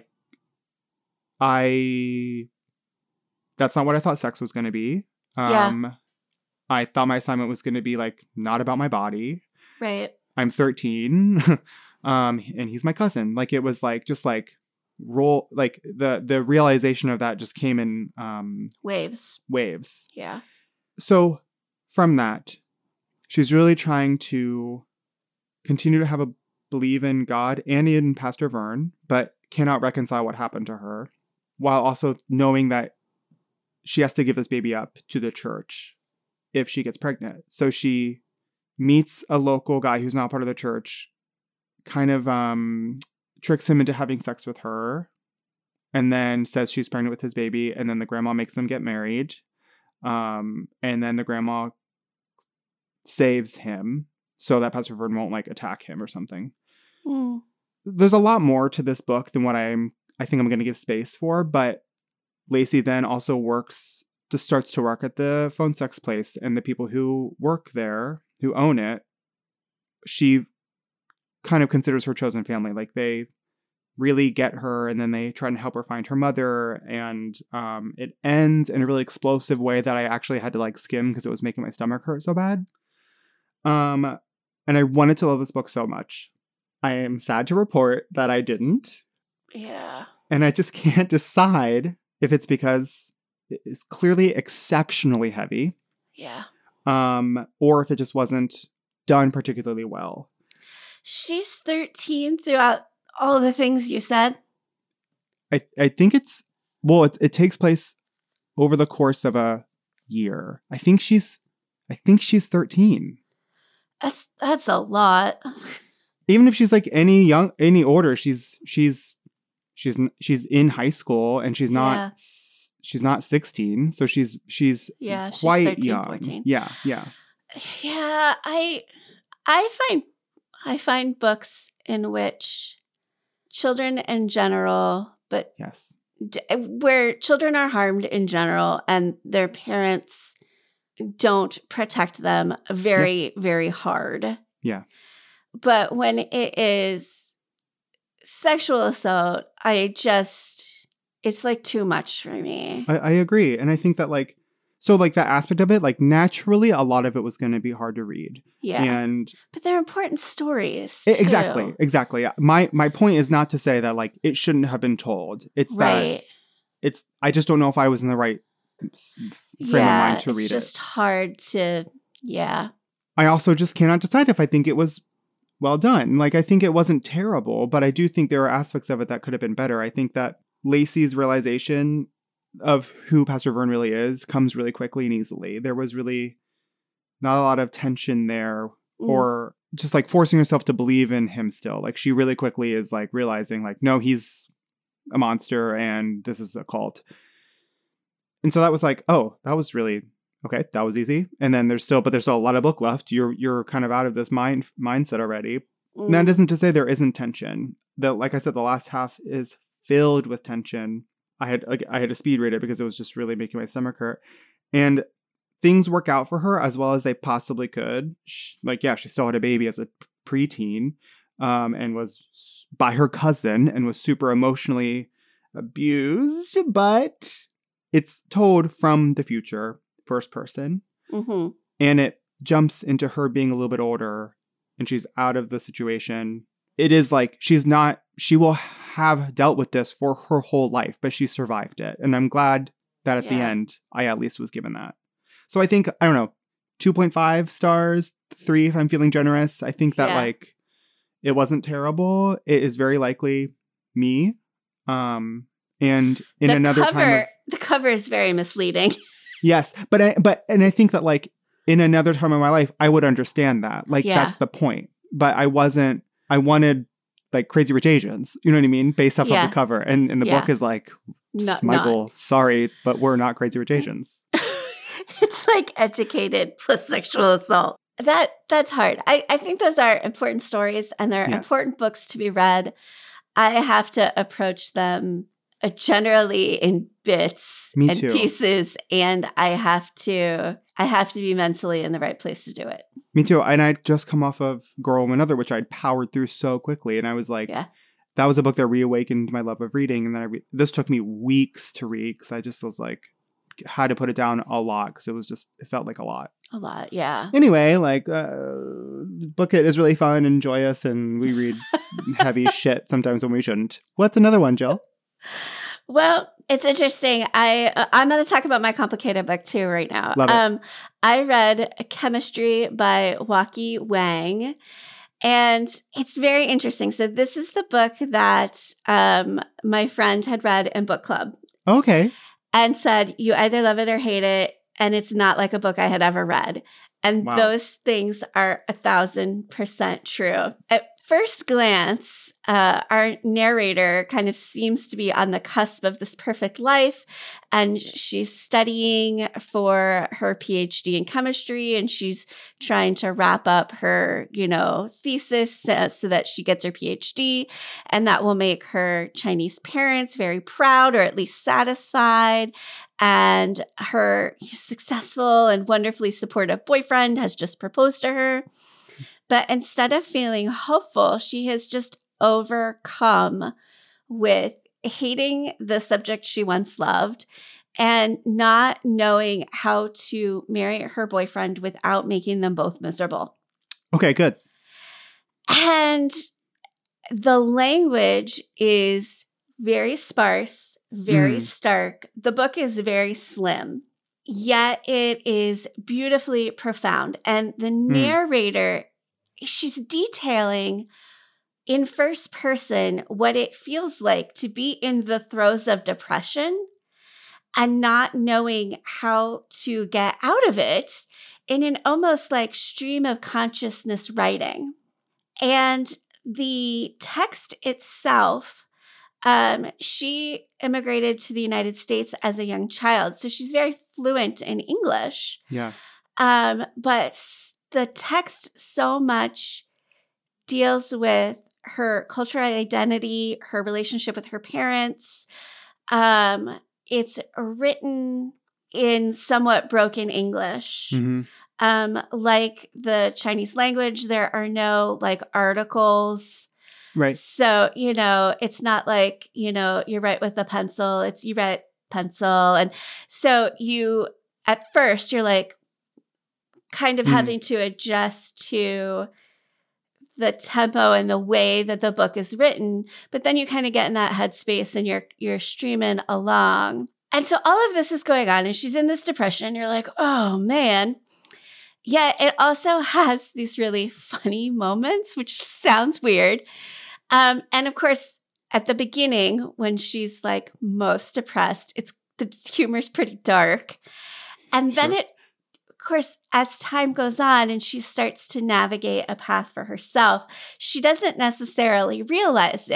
that's not what I thought sex was going to be. Yeah. I thought my assignment was going to be like, not about my body. Right. I'm 13. And he's my cousin. Like, it was like, just like the realization of that just came in, waves. Yeah. So from that, she's really trying to continue to have a believe in God and in Pastor Vern, but cannot reconcile what happened to her, while also knowing that she has to give this baby up to the church if she gets pregnant. So she meets a local guy who's not part of the church, kind of tricks him into having sex with her, and then says she's pregnant with his baby, and then the grandma makes them get married. And then the grandma saves him so that Pastor Vern won't like attack him or something. Mm. There's a lot more to this book than what I think I'm going to give space for, but Lacey then also starts to work at the phone sex place, and the people who work there, who own it, she kind of considers her chosen family. Like, they really get her, and then they try and help her find her mother, and it ends in a really explosive way that I actually had to like skim because it was making my stomach hurt so bad. And I wanted to love this book so much. I am sad to report that I didn't. Yeah. And I just can't decide if it's because it's clearly exceptionally heavy. Yeah. Or if it just wasn't done particularly well. She's 13 throughout all the things you said. I think it takes place over the course of a year. I think she's 13. That's a lot. Even if she's like any older, she's in high school, and she's not 16, so she's quite 13, young. 14. Yeah. Yeah, I find books in which children in general, but Yes. Where children are harmed in general and their parents don't protect them very, very hard. Yeah. But when it is sexual assault, it's like too much for me. I agree. And I think that that aspect of it, like, naturally, a lot of it was going to be hard to read. Yeah. But they're important stories, too. Exactly. My point is not to say that, like, it shouldn't have been told. It's right. that I just don't know if I was in the right frame of mind to read it. It's just hard to, I also just cannot decide if I think it was well done. Like, I think it wasn't terrible, but I do think there are aspects of it that could have been better. I think that Lacey's realization of who Pastor Vern really is comes really quickly and easily. There was really not a lot of tension there, or just like forcing herself to believe in him still. Like, she really quickly is like realizing like, no, he's a monster and this is a cult. And so that was like, oh, that was really okay. That was easy. And then there's still a lot of book left. You're kind of out of this mindset already. And that isn't to say there isn't tension. Like I said, the last half is filled with tension. I had to speed read it because it was just really making my stomach hurt. And things work out for her as well as they possibly could. She still had a baby as a preteen, and was by her cousin and was super emotionally abused. But it's told from the future, first person, Mm-hmm. and it jumps into her being a little bit older. And she's out of the situation. It is like she will have dealt with this for her whole life, but she survived it. And I'm glad that at the end, I at least was given that. So I think, I don't know, 2.5 stars, 3 if I'm feeling generous. I think that like it wasn't terrible. It is very likely me. And in another time. The cover is very misleading. Yes. But I think that like, in another time in my life, I would understand that. Like, that's the point. But I wanted like Crazy Rich Asians, you know what I mean? Based off of the cover. And the book is like, Michael, sorry, but we're not Crazy Rich Asians. It's like educated plus sexual assault. That's hard. I think those are important stories and they're important books to be read. I have to approach them generally in bits and pieces, and I have to be mentally in the right place to do it. Me too. And I'd just come off of Girl, Woman, Other, which I'd powered through so quickly, and I was like, that was a book that reawakened my love of reading. And then this took me weeks to read because I just was like, had to put it down a lot because it felt like a lot. A lot, yeah. Anyway, like, Book It is really fun and joyous, and we read heavy shit sometimes when we shouldn't. What's another one, Jill? Well, it's interesting. I'm going to talk about my complicated book too right now. Love it. I read Chemistry by Waki Wang, and it's very interesting. So this is the book that my friend had read in book club. Okay. And said, you either love it or hate it, and it's not like a book I had ever read. And those things are 1,000% true. At first glance, our narrator kind of seems to be on the cusp of this perfect life, and she's studying for her PhD in chemistry, and she's trying to wrap up her, thesis so that she gets her PhD, and that will make her Chinese parents very proud, or at least satisfied. And her successful and wonderfully supportive boyfriend has just proposed to her. But instead of feeling hopeful, she has just overcome with hating the subject she once loved and not knowing how to marry her boyfriend without making them both miserable. Okay, good. And the language is very sparse, very stark. The book is very slim, yet it is beautifully profound. And the narrator, she's detailing in first person what it feels like to be in the throes of depression and not knowing how to get out of it in an almost like stream of consciousness writing. And the text itself, she immigrated to the United States as a young child, so she's very fluent in English. Yeah. But the text so much deals with her cultural identity, her relationship with her parents. It's written in somewhat broken English. Mm-hmm. Like the Chinese language, there are no like articles. Right. So, it's not like, you write with a pencil, it's you write pencil. And so at first, you're like kind of having to adjust to the tempo and the way that the book is written. But then you kind of get in that headspace and you're streaming along. And so all of this is going on and she's in this depression. You're like, oh man. Yet it also has these really funny moments, which sounds weird. And of course, at the beginning, when she's like most depressed, the humor's pretty dark. And then of course, as time goes on and she starts to navigate a path for herself, she doesn't necessarily realize it,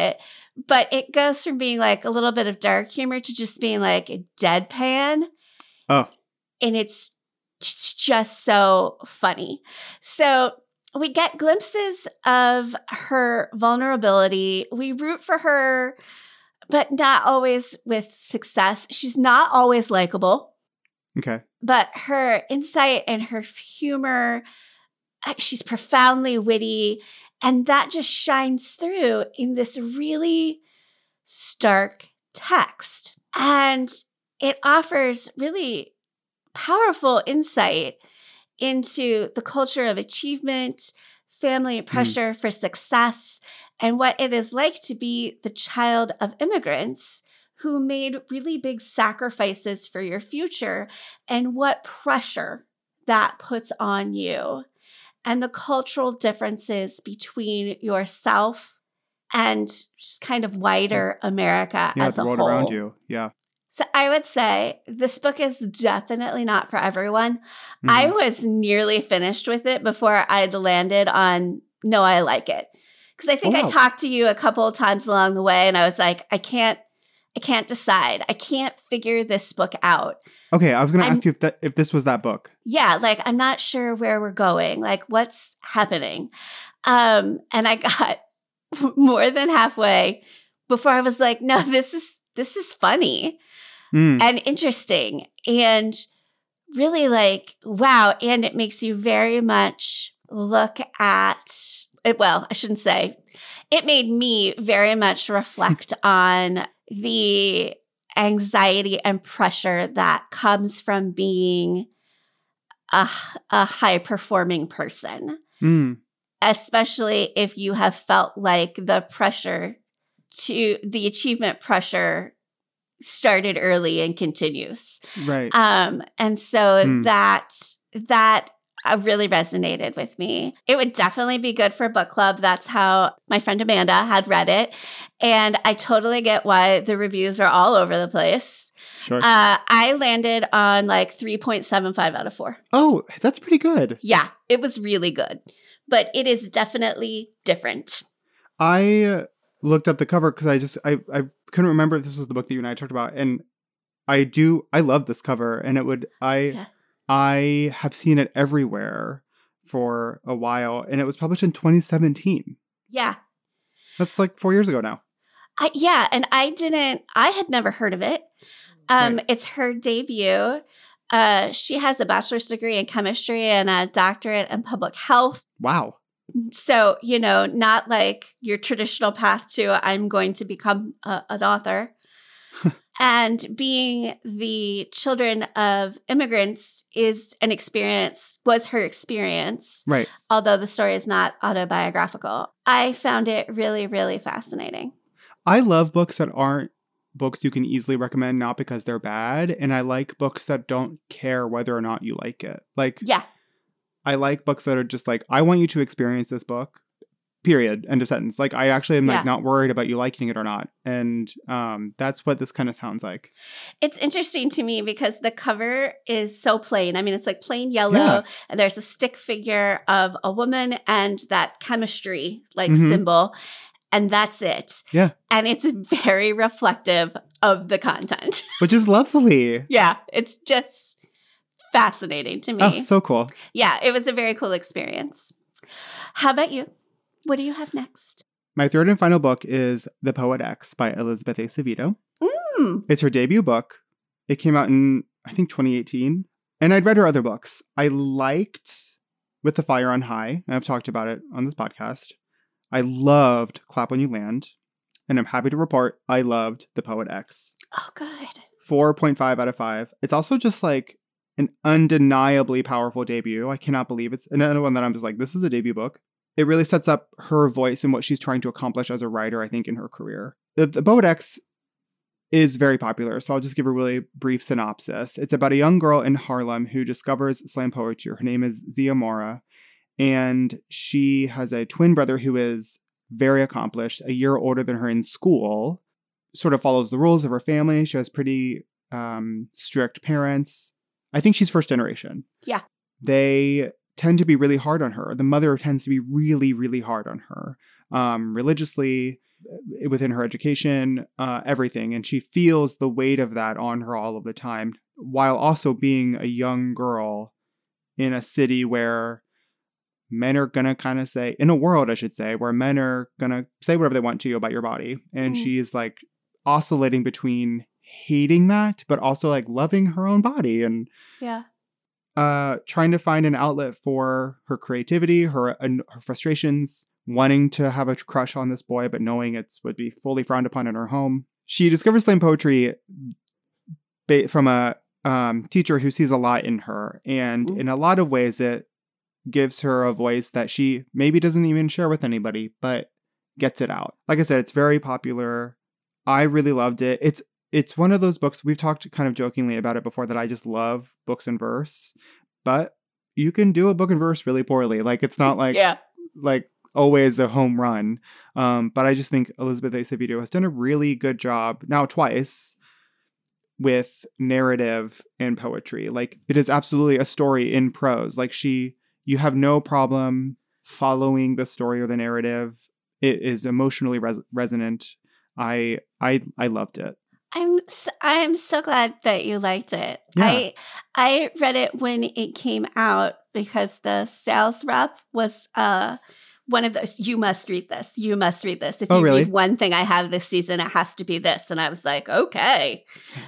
but it goes from being like a little bit of dark humor to just being like deadpan. Oh, And it's just so funny. So we get glimpses of her vulnerability. We root for her, but not always with success. She's not always likable, okay. but her insight and her humor, she's profoundly witty. And that just shines through in this really stark text. And it offers really powerful insight into the culture of achievement, family pressure for success, and what it is like to be the child of immigrants who made really big sacrifices for your future, and what pressure that puts on you, and the cultural differences between yourself and just kind of wider America as a the world whole. around you. Yeah. So I would say this book is definitely not for everyone. I was nearly finished with it before I'd landed on, no, I like it. Because I think I talked to you a couple of times along the way and I was like, I can't decide. I can't figure this book out. Okay, I was going to ask you if this was that book. Yeah, like I'm not sure where we're going, like what's happening. And I got more than halfway before I was like, no, this is funny and interesting and really like, wow. And it makes you very much look at it. Well, I shouldn't say it made me very much reflect on the anxiety and pressure that comes from being a high performing person, especially if you have felt like the achievement pressure started early and continues. Right. And so that really resonated with me. It would definitely be good for book club. That's how my friend Amanda had read it. And I totally get why the reviews are all over the place. Sure. I landed on like 3.75 out of 4. Oh, that's pretty good. Yeah, it was really good. But it is definitely different. I looked up the cover because I couldn't remember if this was the book that you and I talked about. And I love this cover. And I have seen it everywhere for a while. And it was published in 2017. Yeah. That's like 4 years ago now. And I had never heard of it. Right. It's her debut. She has a bachelor's degree in chemistry and a doctorate in public health. Wow. So, not like your traditional path to I'm going to become an author. And being the children of immigrants was her experience. Right. Although the story is not autobiographical. I found it really, really fascinating. I love books that aren't books you can easily recommend, not because they're bad. And I like books that don't care whether or not you like it. Like, yeah. I like books that are just like, I want you to experience this book, period, end of sentence. Like, I actually am like not worried about you liking it or not. And that's what this kind of sounds like. It's interesting to me because the cover is so plain. I mean, it's like plain yellow and there's a stick figure of a woman and that chemistry like symbol. And that's it. Yeah. And it's very reflective of the content. Which is lovely. Yeah. It's just fascinating to me. Oh, so cool. Yeah, it was a very cool experience. How about you? What do you have next? My third and final book is The Poet X by Elizabeth Acevedo. It's her debut book. It came out in, I think, 2018. And I'd read her other books. I liked With the Fire on High, and I've talked about it on this podcast. I loved Clap When You Land. And I'm happy to report I loved The Poet X. Oh, good. 4.5 out of 5. It's also just like an undeniably powerful debut. I cannot believe it's another one that I'm just like, this is a debut book. It really sets up her voice and what she's trying to accomplish as a writer, I think, in her career. The Poet X is very popular, so I'll just give a really brief synopsis. It's about a young girl in Harlem who discovers slam poetry. Her name is Zia Mora, and she has a twin brother who is very accomplished, a year older than her in school, sort of follows the rules of her family. She has pretty strict parents. I think she's first generation. Yeah. They tend to be really hard on her. The mother tends to be really, really hard on her religiously. within her education, everything. And she feels the weight of that on her all of the time, while also being a young girl in a city where men are going to kind of say, in a world, I should say, where men are going to say whatever they want to you about your body. And she's like oscillating between hating that, but also like loving her own body and trying to find an outlet for her creativity, her frustrations, wanting to have a crush on this boy, but knowing it would be fully frowned upon in her home. She discovers slam poetry from a teacher who sees a lot in her. And in a lot of ways, it gives her a voice that she maybe doesn't even share with anybody, but gets it out. Like I said, it's very popular. I really loved it. It's one of those books, we've talked kind of jokingly about it before, that I just love books in verse, but you can do a book in verse really poorly. Like, it's not like, like always a home run. But I just think Elizabeth Acevedo has done a really good job now twice with narrative and poetry. Like, it is absolutely a story in prose. Like, you have no problem following the story or the narrative. It is emotionally resonant. I loved it. I'm so glad that you liked it. Yeah. I read it when it came out because the sales rep was one of those, you must read this. You must read this. If you really? read one thing I have this season, it has to be this. And I was like, okay.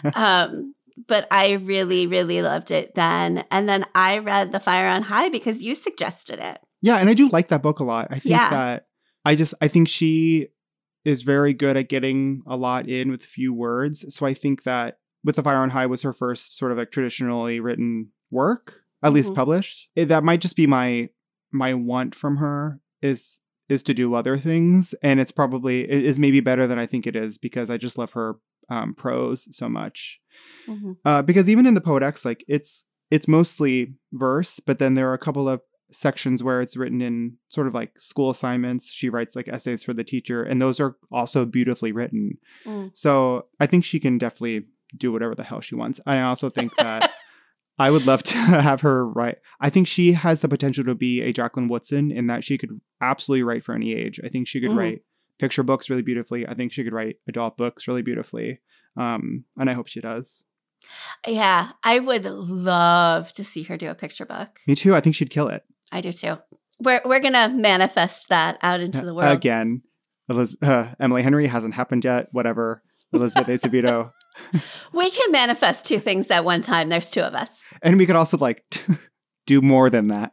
But I really, really loved it then. And then I read The Fire on High because you suggested it. Yeah, and I do like that book a lot. I think that I think she is very good at getting a lot in with few words. So I think that with The Fire on High was her first sort of like traditionally written work, at least published. That might just be my want from her is to do other things. And it is maybe better than I think it is, because I just love her prose so much. Because even in the Poet-X, like it's mostly verse, but then there are a couple of sections where it's written in sort of like school assignments. She writes like essays for the teacher, and those are also beautifully written. So I think she can definitely do whatever the hell she wants. I also think that I would love to have her write. I think she has the potential to be a Jacqueline Woodson in that she could absolutely write for any age. I think she could write picture books really beautifully. I think she could write adult books really beautifully. And I hope she does. Yeah, I would love to see her do a picture book. Me too. I think she'd kill it. I do too. We're going to manifest that out into the world. Again, Emily Henry hasn't happened yet. Whatever. Elizabeth Acevedo. We can manifest two things at one time. There's two of us. And we could also like do more than that.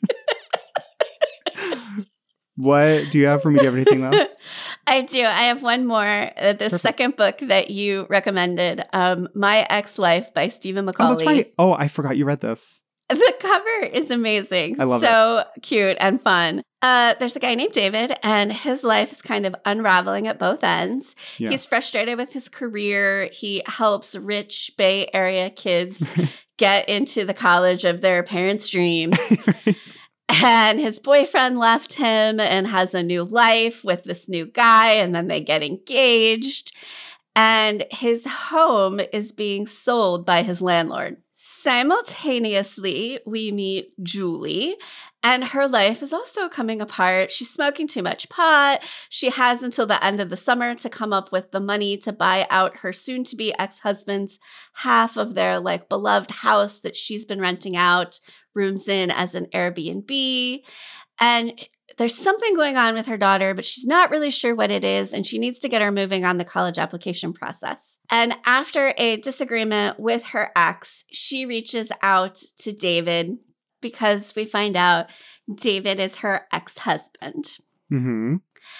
What do you have for me? Do you have anything else? I do. I have one more. The second book that you recommended, My Ex-Life by Stephen Macaulay. Oh, that's right. Oh, I forgot you read this. The cover is amazing. I love it. So cute and fun. There's a guy named David, and his life is kind of unraveling at both ends. Yeah. He's frustrated with his career. He helps rich Bay Area kids get into the college of their parents' dreams. Right. And his boyfriend left him and has a new life with this new guy, and then they get engaged. And his home is being sold by his landlord. Simultaneously, we meet Julie, and her life is also coming apart. She's smoking too much pot. She has until the end of the summer to come up with the money to buy out her soon-to-be ex-husband's half of their like beloved house that she's been renting out rooms in as an Airbnb. And there's something going on with her daughter, but she's not really sure what it is, and she needs to get her moving on the college application process. And after a disagreement with her ex, she reaches out to David because we find out David is her ex-husband. Mm-hmm.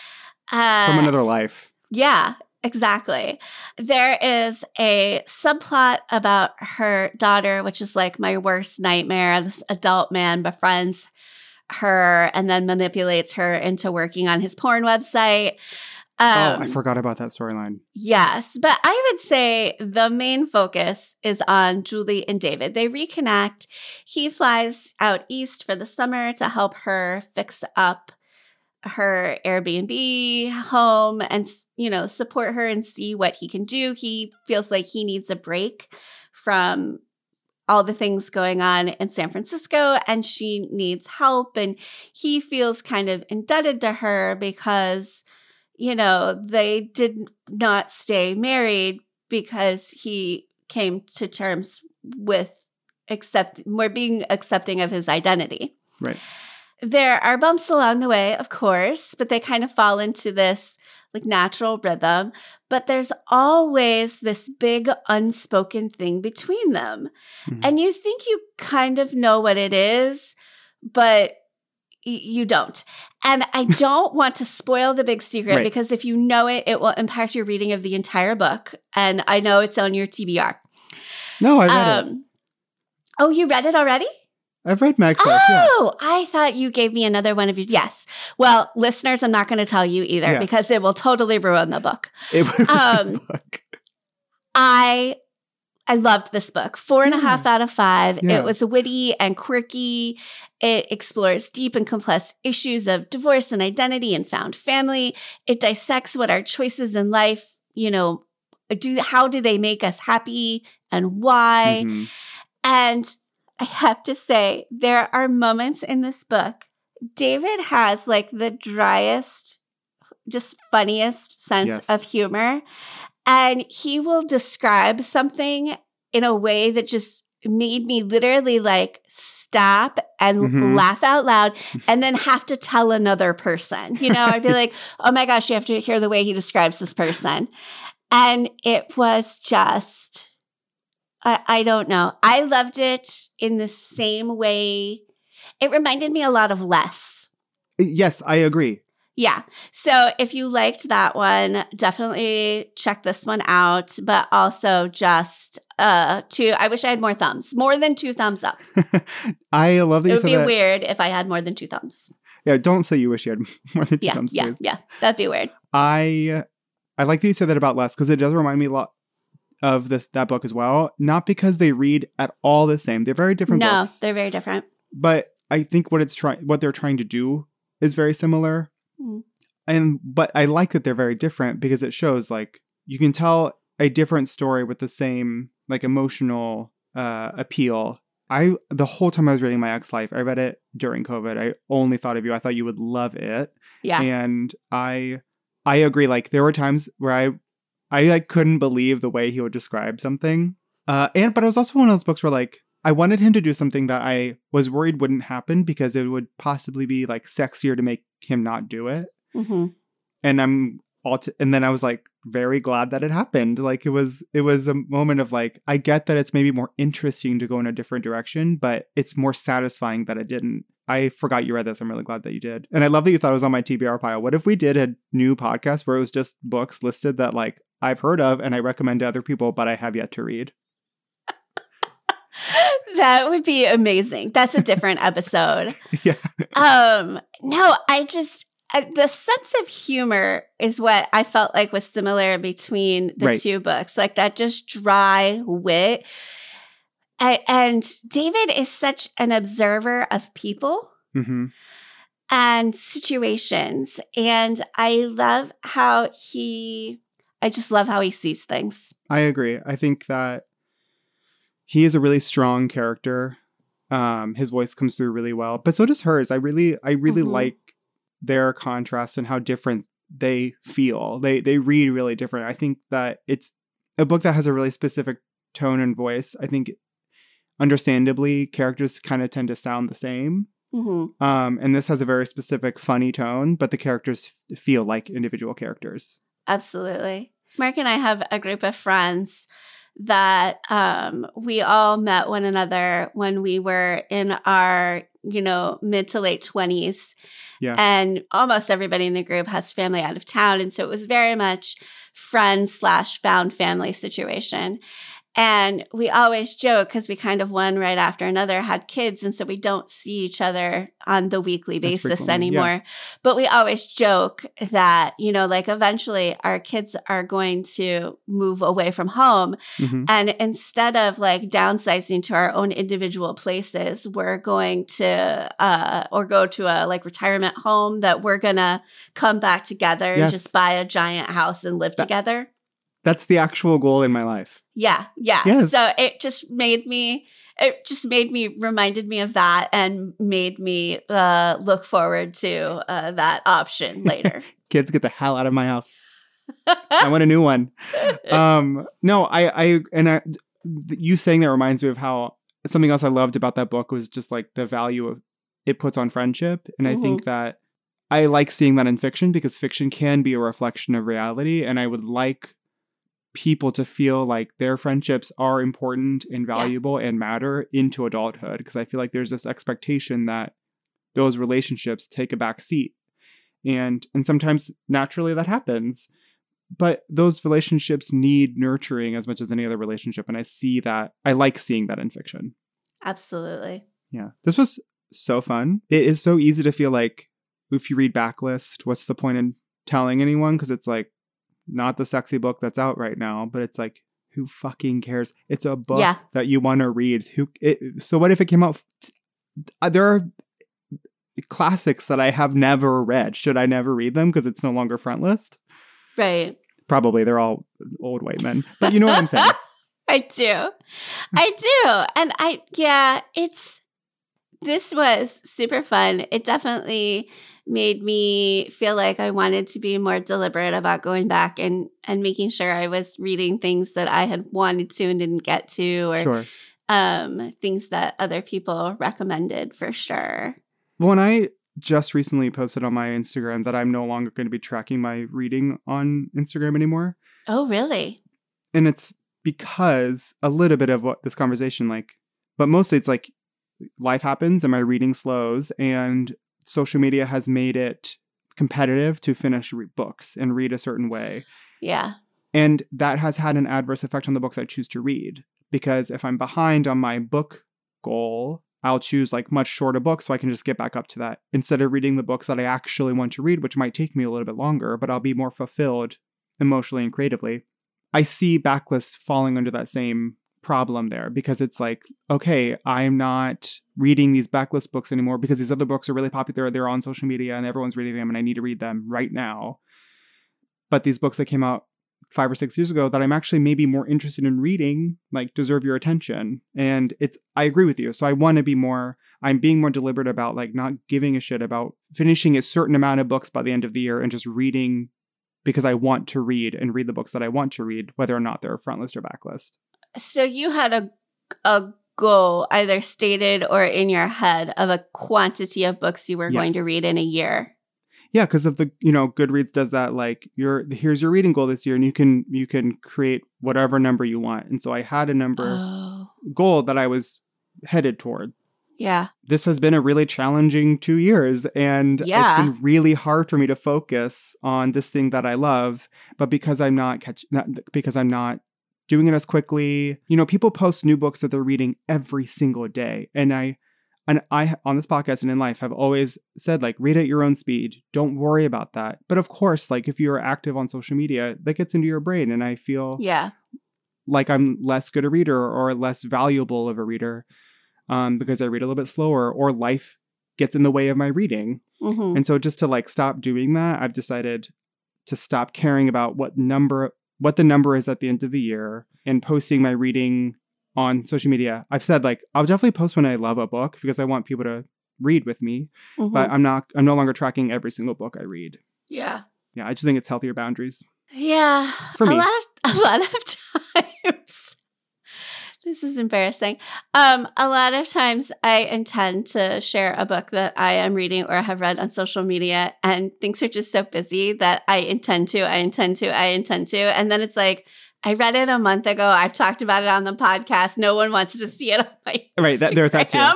From another life. Yeah, exactly. There is a subplot about her daughter, which is like my worst nightmare. This adult man befriends her and then manipulates her into working on his porn website. I forgot about that storyline. Yes, but I would say the main focus is on Julie and David. They reconnect. He flies out east for the summer to help her fix up her Airbnb home and, you know, support her and see what he can do. He feels like he needs a break from all the things going on in San Francisco, and she needs help. And he feels kind of indebted to her because, they did not stay married because he came to terms with being accepting of his identity. Right. There are bumps along the way, of course, but they kind of fall into this like natural rhythm. But there's always this big unspoken thing between them. Mhm. And you think you kind of know what it is, but you don't. And I don't want to spoil the big secret Right. because if you know it, it will impact your reading of the entire book. And I know it's on your TBR. No, I read it. Oh, you read it already? I've read Mag's Life, yeah. Oh, I thought you gave me another one of your. Yes. Well, listeners, I'm not going to tell you either Yeah. because it will totally ruin the book. It was Um, a book. I loved this book. 4.5 out of 5. Yeah. It was witty and quirky. It explores deep and complex issues of divorce and identity and found family. It dissects what our choices in life, how do they make us happy and why? Mhm. And I have to say, there are moments in this book. David has like the driest, just funniest sense Yes. of humor. And he will describe something in a way that just made me literally like stop and Mhm. laugh out loud and then have to tell another person. I'd be like, oh my gosh, you have to hear the way he describes this person. And it was just, I don't know. I loved it in the same way. It reminded me a lot of Les. Yes, I agree. Yeah. So if you liked that one, definitely check this one out. But also just I wish I had more thumbs, more than 2 thumbs up. I love that It you would said be that. weird if I had more than 2 thumbs. Yeah, don't say you wish you had more than 2 Yeah, thumbs, yeah, please. yeah. That'd be weird. I like that you said that about Les because it does remind me a lot of that book as well. Not because they read at all the same. They're very different No, books. they're very different. But I think what they're trying to do is very similar. Mm. But I like that they're very different because it shows like you can tell a different story with the same like emotional appeal. The whole time I was reading My Ex Life, I read it during COVID. I only thought of you. I thought you would love it. Yeah. And I agree. Like there were times where I like couldn't believe the way he would describe something. But it was also one of those books where like I wanted him to do something that I was worried wouldn't happen because it would possibly be like sexier to make him not do it. Mm-hmm. And and then I was like very glad that it happened. Like it was a moment of like, I get that it's maybe more interesting to go in a different direction, but it's more satisfying that it didn't. I forgot you read this. I'm really glad that you did. And I love that you thought it was on my TBR pile. What if we did a new podcast where it was just books listed that like I've heard of and I recommend to other people, but I have yet to read? That would be amazing. That's a different episode. Yeah. No, the sense of humor is what I felt like was similar between the Right. 2 books, like that just dry wit. And David is such an observer of people Mm-hmm. and situations. And I just love how he sees things. I agree. I think that he is a really strong character. His voice comes through really well, but so does hers. I really Mhm. like their contrast and how different they feel. They read really different. I think that it's a book that has a really specific tone and voice. I think understandably characters kind of tend to sound the same. Mm-hmm. And this has a very specific funny tone, but the characters feel like individual characters. Absolutely. Mark and I have a group of friends that we all met one another when we were in our, mid to late 20s. Yeah. And almost everybody in the group has family out of town. And so it was very much friends/found family situation. And we always joke because we kind of one right after another had kids. And so we don't see each other on the weekly basis frequently, anymore. yeah. But we always joke that, like eventually our kids are going to move away from home. Mm-hmm. And instead of like downsizing to our own individual places, we're going to or go to a like retirement home that we're going to come back together and Yes. just buy a giant house and live together. That's the actual goal in my life. Yeah. Yes. So reminded me of that and made me look forward to that option later. Kids, get the hell out of my house. I want a new one. No, you saying that reminds me of how something else I loved about that book was just like the value of it puts on friendship. And I think that I like seeing that in fiction because fiction can be a reflection of reality. And I would like people to feel like their friendships are important and valuable and matter into adulthood. Because I feel like there's this expectation that those relationships take a back seat. And sometimes naturally that happens. But those relationships need nurturing as much as any other relationship. And I like seeing that in fiction. Absolutely. Yeah. This was so fun. It is so easy to feel like if you read Backlist, what's the point in telling anyone? Because it's like not the sexy book that's out right now, but it's like, who fucking cares? It's a book that you want to read. So what if it came out? There are classics that I have never read. Should I never read them because it's no longer front list? Right. Probably. They're all old white men. But you know what I'm saying? I do. And this was super fun. It definitely made me feel like I wanted to be more deliberate about going back and making sure I was reading things that I had wanted to and didn't get to, or things that other people recommended for sure. When I just recently posted on my Instagram that I'm no longer going to be tracking my reading on Instagram anymore. Oh, really? And it's because a little bit of what this conversation but mostly it's like life happens and my reading slows, and social media has made it competitive to finish books and read a certain way. Yeah. And that has had an adverse effect on the books I choose to read, because if I'm behind on my book goal, I'll choose much shorter books so I can just get back up to that instead of reading the books that I actually want to read, which might take me a little bit longer, but I'll be more fulfilled emotionally and creatively. I see Backlist falling under that same problem there, because it's like, okay, I'm not reading these Backlist books anymore because these other books are really popular. They're on social media and everyone's reading them and I need to read them right now. But these books that came out 5 or 6 years ago that I'm actually maybe more interested in reading, deserve your attention. And I agree with you. So I'm being more deliberate about not giving a shit about finishing a certain amount of books by the end of the year and just reading because I want to read and read the books that I want to read, whether or not they're frontlist or backlist. So you had a goal either stated or in your head of a quantity of books you were going to read in a year. Yeah, because of the, Goodreads does that, here's your reading goal this year, and you can create whatever number you want. And so I had a goal that I was headed toward. Yeah. This has been a really challenging 2 years, and it's been really hard for me to focus on this thing that I love, but because I'm not doing it as quickly. People post new books that they're reading every single day, and I on this podcast and in life have always said, read at your own speed. Don't worry about that. But of course, if you're active on social media, that gets into your brain. And I feel like I'm less good a reader or less valuable of a reader because I read a little bit slower, or life gets in the way of my reading. Mm-hmm. And so just to stop doing that, I've decided to stop caring about what the number is at the end of the year and posting my reading on social media. I've said I'll definitely post when I love a book because I want people to read with me, but I'm no longer tracking every single book I read. Yeah. Yeah. I just think it's healthier boundaries. Yeah. For me. A lot of times. This is embarrassing. A lot of times I intend to share a book that I am reading or have read on social media, and things are just so busy that I intend to. And then it's I read it a month ago. I've talked about it on the podcast. No one wants to see it on my Instagram. Right. There's that too.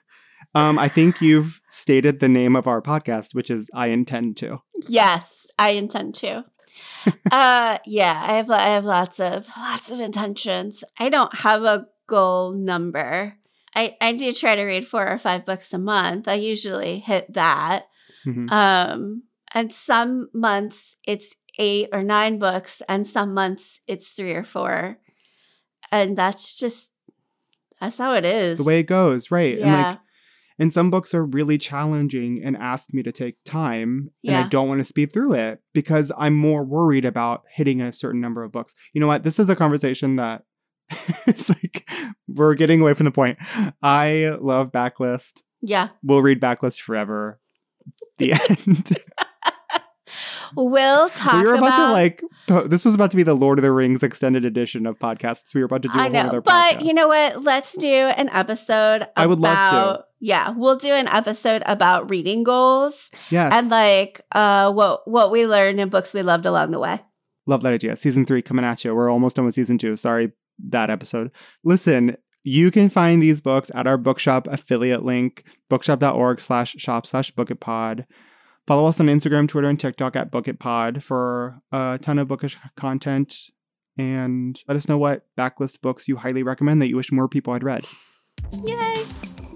I think you've stated the name of our podcast, which is I Intend To. Yes, I intend to. I have lots of intentions. I don't have a goal number. I do try to read 4 or 5 books a month. I usually hit that. Mm-hmm. And some months it's 8 or 9 books, and some months it's 3 or 4. And that's how it is. The way it goes, right. Yeah. And some books are really challenging and ask me to take time, and Yeah. I don't want to speed through it because I'm more worried about hitting a certain number of books. You know what? This is a conversation that it's like we're getting away from the point. I love Backlist. Yeah. We'll read Backlist forever. The end. We'll talk We were about about to this was about to be the Lord of the Rings extended edition of podcasts. We were about to do a I whole know, other but podcast. you know what? Let's do an episode I would love to. Yeah, we'll do an episode about reading goals Yes. and like what we learned in books we loved along the way. Love that idea. Season 3 coming at you. We're almost done with season 2. Sorry, that episode. Listen, you can find these books at our bookshop affiliate link, bookshop.org/shop/bookitpod. Follow us on Instagram, Twitter, and TikTok at bookitpod for a ton of bookish content. And let us know what backlist books you highly recommend that you wish more people had read. Yay!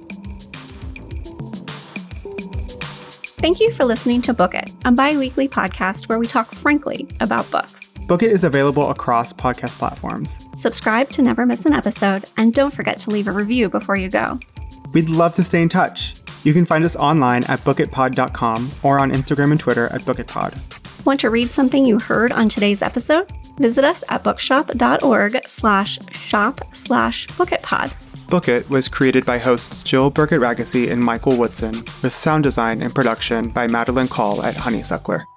Thank you for listening to Book It, a bi-weekly podcast where we talk frankly about books. Book It is available across podcast platforms. Subscribe to never miss an episode, and don't forget to leave a review before you go. We'd love to stay in touch. You can find us online at bookitpod.com or on Instagram and Twitter at bookitpod. Want to read something you heard on today's episode? Visit us at bookshop.org/shop/bookitpod. Book It was created by hosts Jill Burkett-Ragacy and Michael Woodson, with sound design and production by Madeline Call at Honeysuckler.